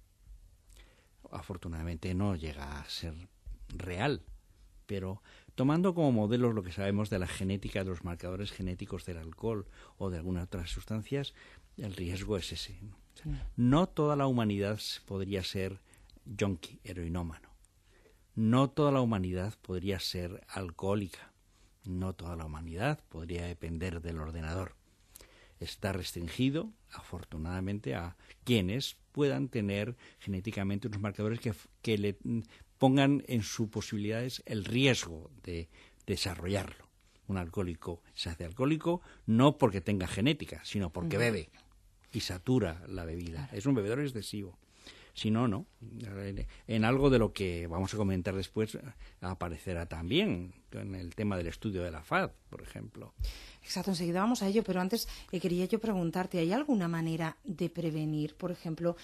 Afortunadamente no llega a ser real, pero tomando como modelos lo que sabemos de la genética, de los marcadores genéticos del alcohol o de algunas otras sustancias, el riesgo es ese. O sea, no toda la humanidad podría ser yonki, heroinómano. No toda la humanidad podría ser alcohólica. No toda la humanidad podría depender del ordenador. Está restringido, afortunadamente, a quienes puedan tener genéticamente unos marcadores que le pongan en sus posibilidades el riesgo de desarrollarlo. Un alcohólico se hace alcohólico no porque tenga genética, sino porque bebe y satura la bebida. Es un bebedor excesivo. Si no, no. En algo de lo que vamos a comentar después aparecerá también en el tema del estudio de la FAD, por ejemplo. Exacto, enseguida vamos a ello, pero antes quería yo preguntarte, ¿hay alguna manera de prevenir, por ejemplo,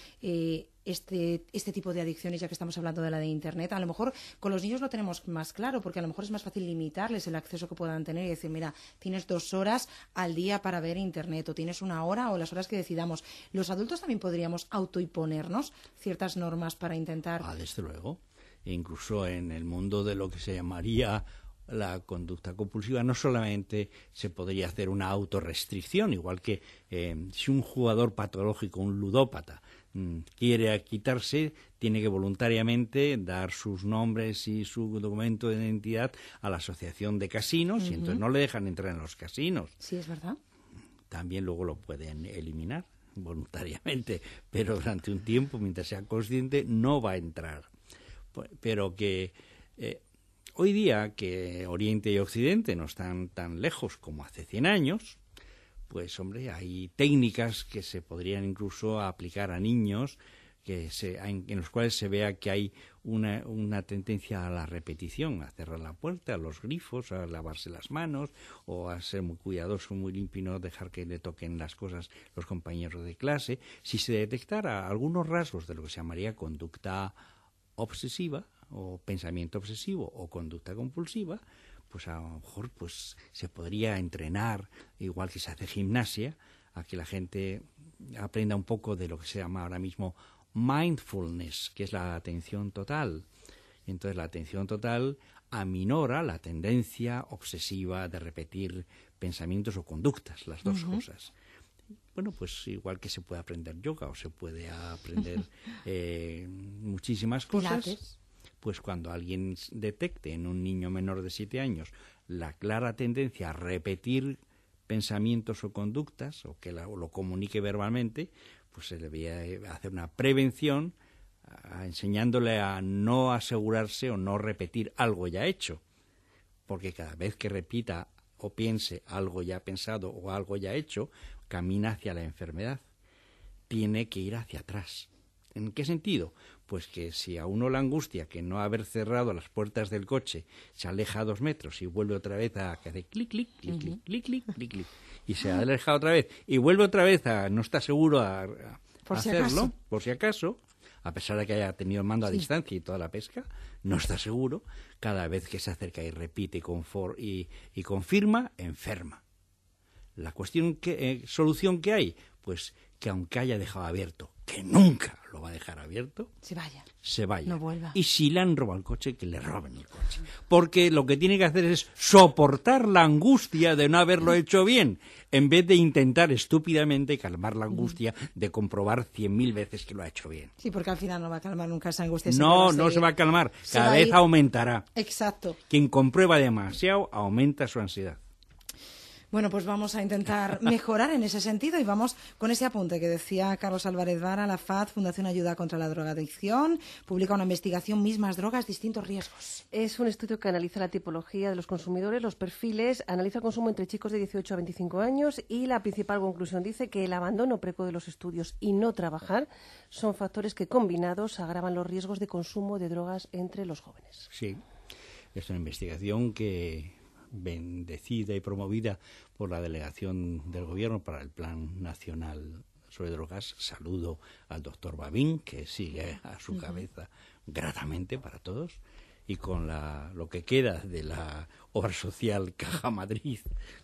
este tipo de adicciones, ya que estamos hablando de la de Internet? A lo mejor con los niños lo tenemos más claro, porque a lo mejor es más fácil limitarles el acceso que puedan tener y decir, mira, tienes 2 horas al día para ver Internet, o tienes 1 hora, o las horas que decidamos. ¿Los adultos también podríamos autoimponernos ciertas normas para intentar...? Desde luego. Incluso en el mundo de lo que se llamaría la conducta compulsiva, no solamente se podría hacer una autorrestricción, igual que si un jugador patológico, un ludópata, quiere quitarse, tiene que voluntariamente dar sus nombres y su documento de identidad a la asociación de casinos y entonces no le dejan entrar en los casinos. Sí, es verdad. También luego lo pueden eliminar voluntariamente, pero durante un tiempo, mientras sea consciente, no va a entrar. Pero que hoy día, que Oriente y Occidente no están tan lejos como hace 100 años, pues hombre, hay técnicas que se podrían incluso aplicar a niños en los cuales se vea que hay una tendencia a la repetición, a cerrar la puerta, a los grifos, a lavarse las manos o a ser muy cuidadoso, muy limpio y no dejar que le toquen las cosas los compañeros de clase. Si se detectara algunos rasgos de lo que se llamaría conducta obsesiva o pensamiento obsesivo o conducta compulsiva, pues a lo mejor pues se podría entrenar, igual que se hace gimnasia, a que la gente aprenda un poco de lo que se llama ahora mismo mindfulness, que es la atención total. Entonces la atención total aminora la tendencia obsesiva de repetir pensamientos o conductas, las dos cosas. Bueno, pues igual que se puede aprender yoga o se puede aprender muchísimas cosas. Pilates. Pues cuando alguien detecte en un niño menor de 7 años la clara tendencia a repetir pensamientos o conductas, o que lo comunique verbalmente, pues se debería hacer una prevención enseñándole a no asegurarse o no repetir algo ya hecho, porque cada vez que repita o piense algo ya pensado o algo ya hecho, camina hacia la enfermedad. Tiene que ir hacia atrás. ¿En qué sentido? Pues que si a uno la angustia que no haber cerrado las puertas del coche, se aleja 2 metros y vuelve otra vez a que hace clic, clic, clic, clic, clic, clic, clic, clic, y se aleja otra vez y vuelve otra vez a no está seguro a hacerlo, por si acaso, a pesar de que haya tenido el mando a distancia y toda la pesca, no está seguro, cada vez que se acerca y repite y confirma, enferma. La solución que hay, pues que aunque haya dejado abierto, que nunca lo va a dejar abierto, se vaya. No vuelva. Y si le han robado el coche, que le roben el coche. Porque lo que tiene que hacer es soportar la angustia de no haberlo hecho bien, en vez de intentar estúpidamente calmar la angustia de comprobar 100.000 veces que lo ha hecho bien. Sí, porque al final no va a calmar nunca esa angustia. No se va a calmar. Cada vez aumentará. Exacto. Quien comprueba demasiado aumenta su ansiedad. Bueno, pues vamos a intentar mejorar en ese sentido y vamos con ese apunte que decía Carlos Álvarez Vara. La FAD, Fundación Ayuda contra la Drogadicción, publica una investigación, mismas drogas, distintos riesgos. Es un estudio que analiza la tipología de los consumidores, los perfiles, analiza el consumo entre chicos de 18 a 25 años y la principal conclusión dice que el abandono precoz de los estudios y no trabajar son factores que combinados agravan los riesgos de consumo de drogas entre los jóvenes. Sí, es una investigación que bendecida y promovida por la Delegación del Gobierno para el Plan Nacional sobre Drogas. Saludo al doctor Babín, que sigue a su cabeza gratamente para todos, y con lo que queda de la obra social Caja Madrid,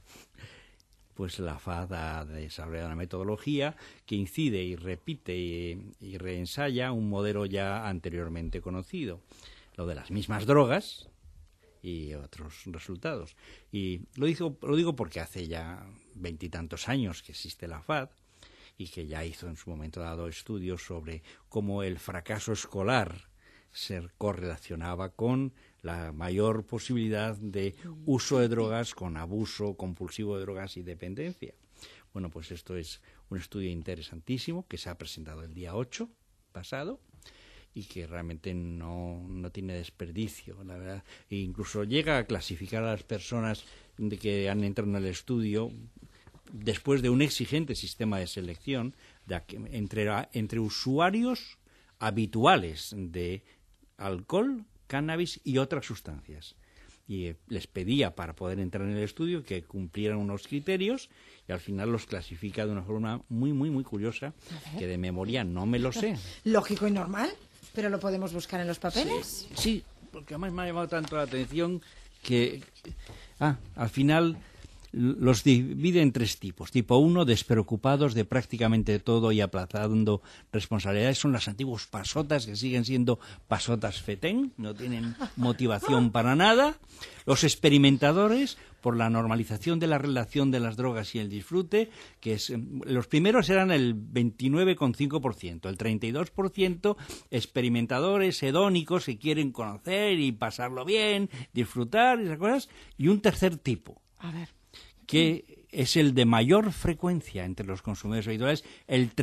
pues la FAD ha desarrollado una metodología que incide y repite y reensaya un modelo ya anteriormente conocido, lo de las mismas drogas y otros resultados. Y lo digo porque hace ya 20 y tantos años que existe la FAD y que ya hizo en su momento dado estudios sobre cómo el fracaso escolar se correlacionaba con la mayor posibilidad de uso de drogas, con abuso compulsivo de drogas y dependencia. Bueno, pues esto es un estudio interesantísimo que se ha presentado el día 8 pasado y que realmente no tiene desperdicio, la verdad. E incluso llega a clasificar a las personas que han entrado en el estudio después de un exigente sistema de selección entre usuarios habituales de alcohol, cannabis y otras sustancias. Y les pedía para poder entrar en el estudio que cumplieran unos criterios y al final los clasifica de una forma muy, muy, muy curiosa, que de memoria no me lo sé. Lógico y normal. ¿Pero lo podemos buscar en los papeles? Sí, porque además me ha llamado tanto la atención que al final los divide en 3 tipos. Tipo 1, despreocupados de prácticamente todo y aplazando responsabilidades. Son las antiguas pasotas que siguen siendo pasotas fetén, no tienen motivación para nada. Los experimentadores, por la normalización de la relación de las drogas y el disfrute, los primeros eran el 29,5%, el 32% experimentadores hedónicos que quieren conocer y pasarlo bien, disfrutar y esas cosas, y un tercer tipo, que es el de mayor frecuencia entre los consumidores habituales, el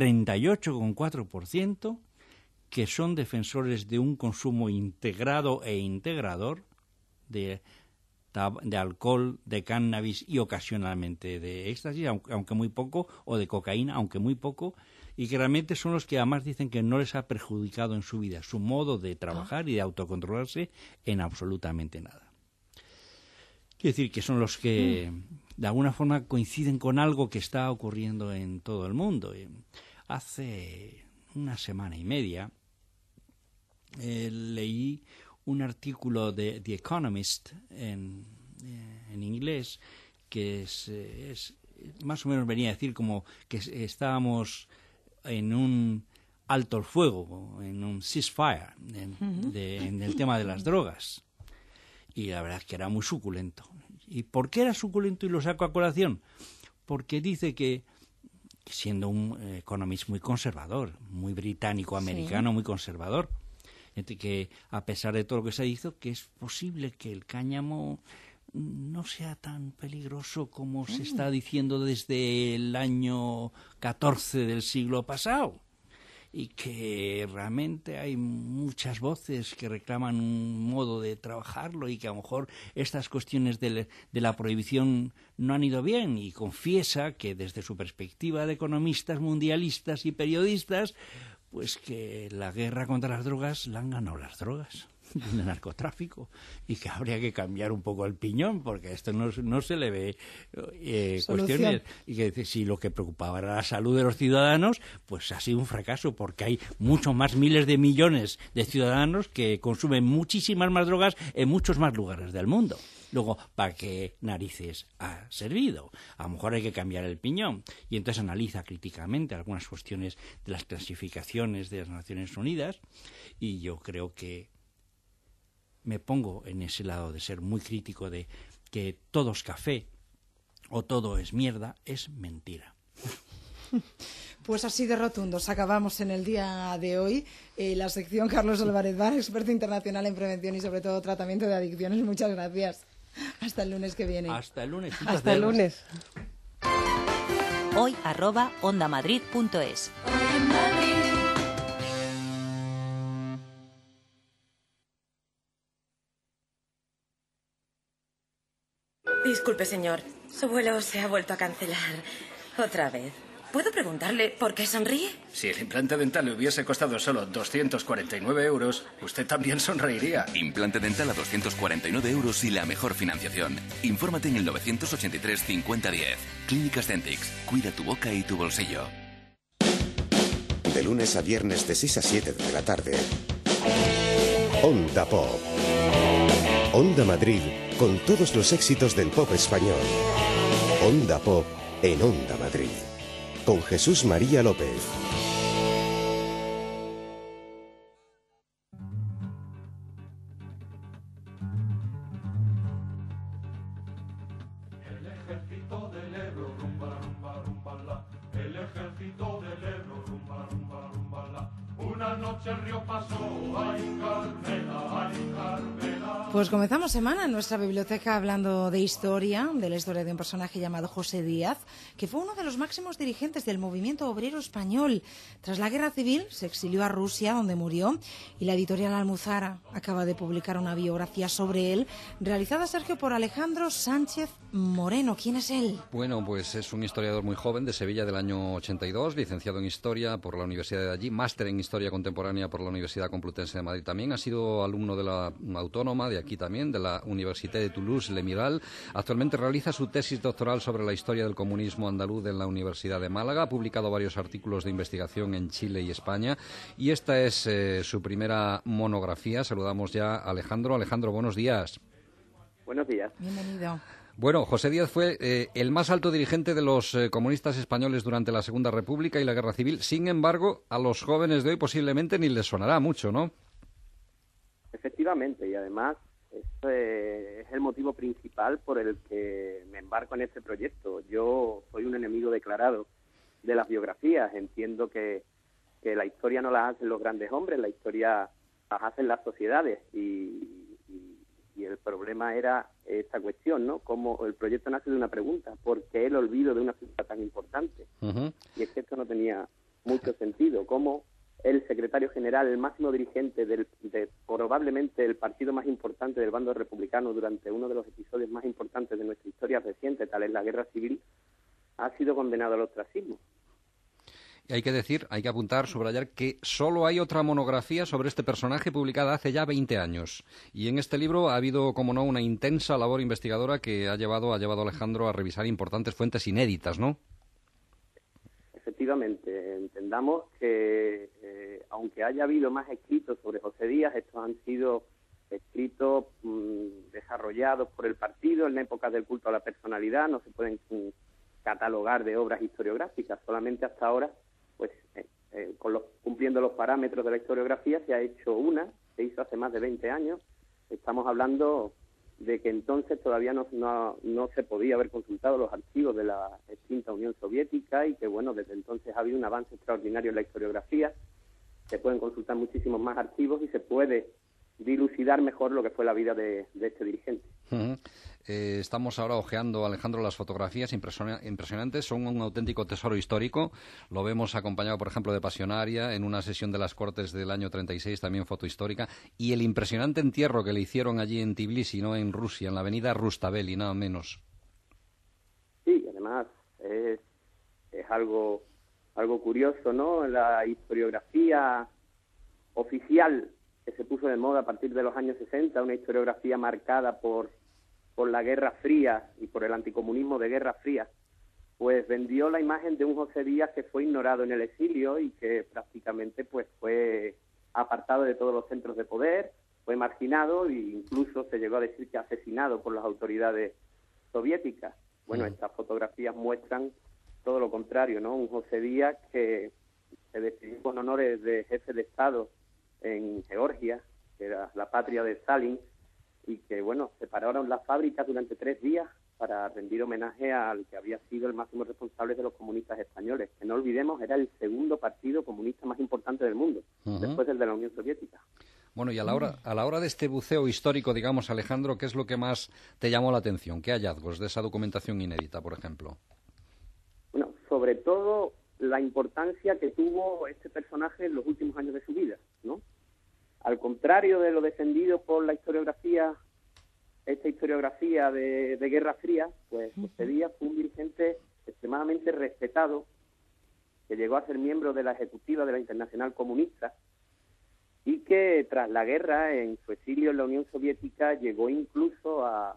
38,4%, que son defensores de un consumo integrado e integrador de alcohol, de cannabis y ocasionalmente de éxtasis, aunque muy poco, o de cocaína, aunque muy poco, y que realmente son los que además dicen que no les ha perjudicado en su vida su modo de trabajar y de autocontrolarse en absolutamente nada. Quiero decir que son los que de alguna forma coinciden con algo que está ocurriendo en todo el mundo. Hace una semana y media leí un artículo de The Economist en inglés que es más o menos venía a decir como que estábamos en un alto el fuego, en un ceasefire en el tema de las drogas. Y la verdad es que era muy suculento. ¿Y por qué era suculento y lo saco a colación? Porque dice que, siendo un economista muy conservador, muy británico-americano, muy conservador, que a pesar de todo lo que se hizo, que es posible que el cáñamo no sea tan peligroso como se está diciendo desde el año 14 del siglo pasado, y que realmente hay muchas voces que reclaman un modo de trabajarlo y que a lo mejor estas cuestiones de la prohibición no han ido bien, y confiesa que desde su perspectiva de economistas mundialistas y periodistas pues que la guerra contra las drogas la han ganado las drogas, el narcotráfico, y que habría que cambiar un poco el piñón, porque a esto no se le ve cuestiones. Y que si lo que preocupaba era la salud de los ciudadanos, pues ha sido un fracaso, porque hay muchos más miles de millones de ciudadanos que consumen muchísimas más drogas en muchos más lugares del mundo. Luego, ¿para qué narices ha servido? A lo mejor hay que cambiar el piñón. Y entonces analiza críticamente algunas cuestiones de las clasificaciones de las Naciones Unidas, y yo creo que me pongo en ese lado de ser muy crítico de que todo es café o todo es mierda, es mentira. Pues así de rotundos acabamos en el día de hoy la sección. Carlos Álvarez Bar, experto internacional en prevención y sobre todo tratamiento de adicciones. Muchas gracias. Hasta el lunes que viene. Hasta el lunes. Hasta el lunes. Hoy@ondamadrid.es. Disculpe, señor. Su vuelo se ha vuelto a cancelar. Otra vez. ¿Puedo preguntarle por qué sonríe? Si el implante dental le hubiese costado solo 249 euros, usted también sonreiría. Implante dental a 249 euros y la mejor financiación. Infórmate en el 983 50 10. Clínicas Dentix. Cuida tu boca y tu bolsillo. De lunes a viernes de 6 a 7 de la tarde. Onda Pop. Onda Madrid, con todos los éxitos del pop español. Onda Pop en Onda Madrid. Con Jesús María López. El ejército del Ebro, rumba, rumba, rumba, la. El ejército del Ebro, rumba, rumba, rumba, la. Una noche el río pasó, ay Carmela, ay Carmela. Pues comenzamos semana en nuestra biblioteca hablando de la historia de un personaje llamado José Díaz, que fue uno de los máximos dirigentes del movimiento obrero español. Tras la Guerra Civil se exilió a Rusia, donde murió, y la editorial Almuzara acaba de publicar una biografía sobre él, realizada, Sergio, por Alejandro Sánchez Moreno. ¿Quién es él? Bueno, pues es un historiador muy joven de Sevilla del año 82, licenciado en Historia por la Universidad de allí, máster en Historia Contemporánea por la Universidad Complutense de Madrid también. Ha sido alumno de la Autónoma, de aquí también, de la Université de Toulouse-Le Miral. Actualmente realiza su tesis doctoral sobre la historia del comunismo andaluz en la Universidad de Málaga. Ha publicado varios artículos de investigación en Chile y España. Y esta es su primera monografía. Saludamos ya a Alejandro. Alejandro, buenos días. Buenos días. Bienvenido. Bueno, José Díaz fue el más alto dirigente de los comunistas españoles durante la Segunda República y la Guerra Civil. Sin embargo, a los jóvenes de hoy posiblemente ni les sonará mucho, ¿no? Efectivamente, y además este es el motivo principal por el que me embarco en este proyecto. Yo soy un enemigo declarado de las biografías. Entiendo que la historia no la hacen los grandes hombres, la historia las hacen las sociedades y el problema era esta cuestión, ¿no? Como el proyecto nace de una pregunta: ¿por qué el olvido de una figura tan importante? Y es que esto no tenía mucho sentido. ¿Cómo el secretario general, el máximo dirigente de probablemente el partido más importante del bando republicano durante uno de los episodios más importantes de nuestra historia reciente, tal es la Guerra Civil, ha sido condenado al ostracismo? Y hay que decir, hay que apuntar, subrayar que solo hay otra monografía sobre este personaje publicada hace ya 20 años. Y en este libro ha habido, como no, una intensa labor investigadora que ha llevado a Alejandro a revisar importantes fuentes inéditas, ¿no? Efectivamente, entendamos que aunque haya habido más escritos sobre José Díaz, estos han sido escritos desarrollados por el partido en la época del culto a la personalidad, no se pueden catalogar de obras historiográficas, solamente hasta ahora, pues cumpliendo los parámetros de la historiografía, se ha hecho una, se hizo hace más de 20 años. Estamos hablando de que entonces todavía no se podía haber consultado los archivos de la extinta Unión Soviética y que, bueno, desde entonces ha habido un avance extraordinario en la historiografía. Se pueden consultar muchísimos más archivos y se puede dilucidar mejor lo que fue la vida de este dirigente. Estamos ahora hojeando, Alejandro, las fotografías impresionantes, son un auténtico tesoro histórico. Lo vemos acompañado, por ejemplo, de Pasionaria en una sesión de las Cortes del año 36, también foto histórica, y el impresionante entierro que le hicieron allí en Tbilisi, ¿no?, en Rusia, en la avenida Rustaveli, nada menos. Sí, además es algo algo curioso, ¿no? La historiografía oficial que se puso de moda a partir de los años 60, una historiografía marcada por la Guerra Fría y por el anticomunismo de Guerra Fría, pues vendió la imagen de un José Díaz que fue ignorado en el exilio y que prácticamente pues fue apartado de todos los centros de poder, fue marginado e incluso se llegó a decir que asesinado por las autoridades soviéticas. Bueno, estas fotografías muestran todo lo contrario, ¿no? Un José Díaz que se despidió con honores de jefe de Estado en Georgia, que era la patria de Stalin, y que, bueno, se pararon las fábricas durante 3 días para rendir homenaje al que había sido el máximo responsable de los comunistas españoles, que no olvidemos era el segundo partido comunista más importante del mundo, después del de la Unión Soviética. Bueno, y a la hora de este buceo histórico, digamos, Alejandro, ¿qué es lo que más te llamó la atención? ¿Qué hallazgos de esa documentación inédita, por ejemplo? Bueno, sobre todo la importancia que tuvo este personaje en los últimos años de su vida, ¿no? Al contrario de lo defendido por la historiografía, esta historiografía de Guerra Fría, pues José Díaz fue un dirigente extremadamente respetado, que llegó a ser miembro de la ejecutiva de la Internacional Comunista y que tras la guerra, en su exilio en la Unión Soviética, llegó incluso a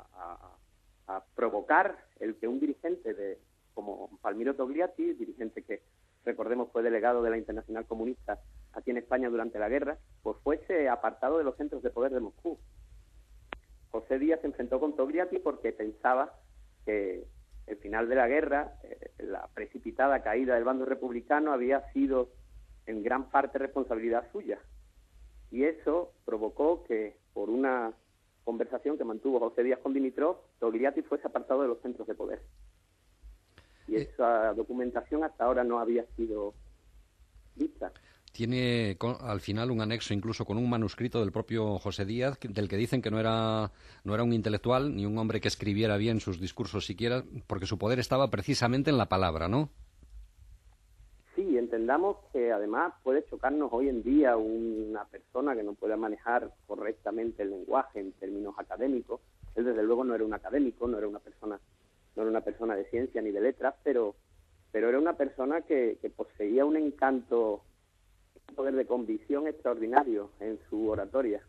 provocar el que un dirigente como Palmiro Togliatti, dirigente que, recordemos, fue delegado de la Internacional Comunista aquí en España durante la guerra, pues fuese apartado de los centros de poder de Moscú. José Díaz se enfrentó con Togliatti porque pensaba que el final de la guerra, la precipitada caída del bando republicano, había sido en gran parte responsabilidad suya. Y eso provocó que, por una conversación que mantuvo José Díaz con Dimitrov, Togliatti fuese apartado de los centros de poder. Y esa documentación hasta ahora no había sido vista. Tiene al final un anexo incluso con un manuscrito del propio José Díaz, del que dicen que no era un intelectual ni un hombre que escribiera bien sus discursos siquiera, porque su poder estaba precisamente en la palabra, ¿no? Sí, entendamos que además puede chocarnos hoy en día una persona que no pueda manejar correctamente el lenguaje en términos académicos. Él desde luego no era un académico, no era una persona de ciencia ni de letras, pero era una persona que poseía un encanto, un poder de convicción extraordinario en su oratoria.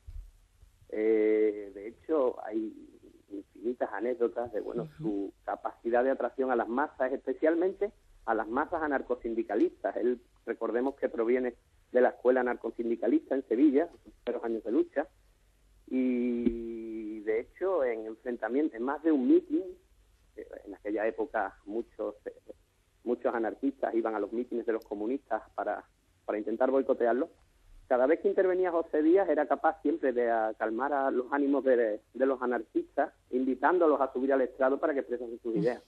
De hecho, hay infinitas anécdotas de su capacidad de atracción a las masas, especialmente a las masas anarcosindicalistas. Él, recordemos que proviene de la escuela anarcosindicalista en Sevilla, sus primeros años de lucha, y de hecho en enfrentamientos, en más de un mitin, en aquella época muchos anarquistas iban a los mítines de los comunistas para intentar boicotearlos. Cada vez que intervenía José Díaz era capaz siempre de calmar a los ánimos de los anarquistas, invitándolos a subir al estrado para que expresasen sus ideas.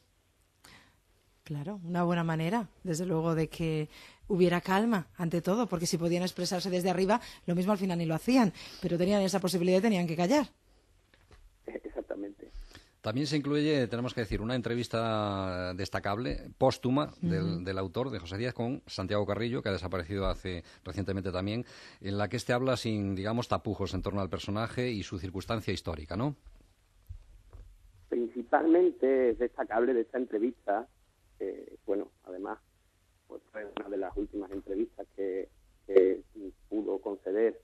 Claro, una buena manera, desde luego, de que hubiera calma, ante todo, porque si podían expresarse desde arriba, lo mismo al final ni lo hacían, pero tenían esa posibilidad y tenían que callar. Exactamente. También se incluye, tenemos que decir, una entrevista destacable, póstuma, del autor, de José Díaz, con Santiago Carrillo, que ha desaparecido recientemente también, en la que habla sin, digamos, tapujos en torno al personaje y su circunstancia histórica, ¿no? Principalmente es destacable de esta entrevista, además, pues fue una de las últimas entrevistas que pudo conceder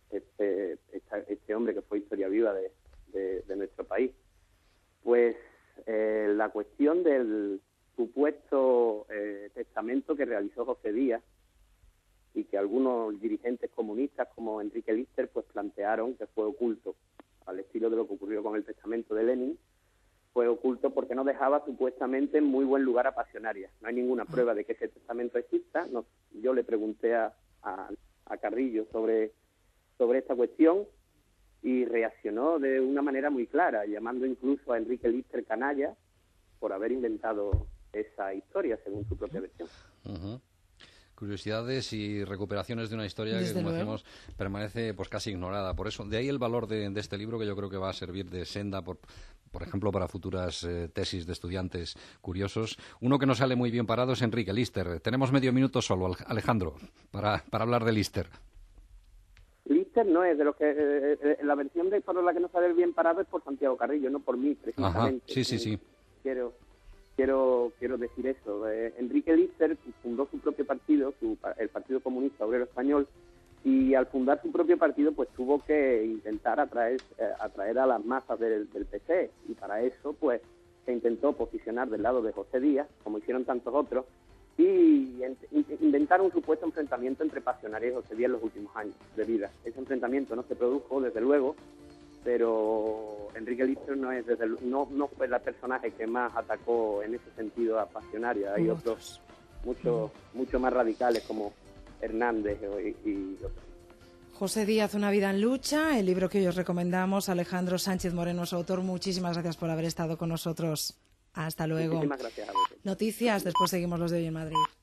este hombre que fue historia viva de nuestro país. Pues la cuestión del supuesto testamento que realizó José Díaz y que algunos dirigentes comunistas como Enrique Lister pues plantearon que fue oculto, al estilo de lo que ocurrió con el testamento de Lenin. Fue oculto porque no dejaba supuestamente en muy buen lugar a pasionarias. No hay ninguna prueba de que ese testamento exista. Yo le pregunté a Carrillo sobre esta cuestión y reaccionó de una manera muy clara, llamando incluso a Enrique Lister canalla por haber inventado esa historia, según su propia versión. Curiosidades y recuperaciones de una historia que, como decimos, permanece pues casi ignorada. Por eso, de ahí el valor de este libro, que yo creo que va a servir de senda, por ejemplo, para futuras tesis de estudiantes curiosos. Uno que no sale muy bien parado es Enrique Lister. Tenemos medio minuto solo, Alejandro, para hablar de Lister. Lister no es de lo que... la versión por la que no sale bien parado es por Santiago Carrillo, no por mí, precisamente. Ajá, sí. Quiero quiero decir eso. Enrique Lister fundó su propio partido, el Partido Comunista Obrero Español, y al fundar su propio partido pues tuvo que intentar atraer a las masas del PC, y para eso pues se intentó posicionar del lado de José Díaz, como hicieron tantos otros, y inventar un supuesto enfrentamiento entre Pasionaria y José Díaz en los últimos años de vida. Ese enfrentamiento no se produjo, desde luego, pero Enrique Lister no fue el personaje que más atacó en ese sentido a Pasionaria. Hay otros mucho más radicales como Hernández y otros. José Díaz, Una vida en lucha, el libro que hoy os recomendamos. Alejandro Sánchez Moreno, su autor. Muchísimas gracias por haber estado con nosotros. Hasta luego. Muchísimas gracias a vosotros. Noticias, después seguimos los de Hoy en Madrid.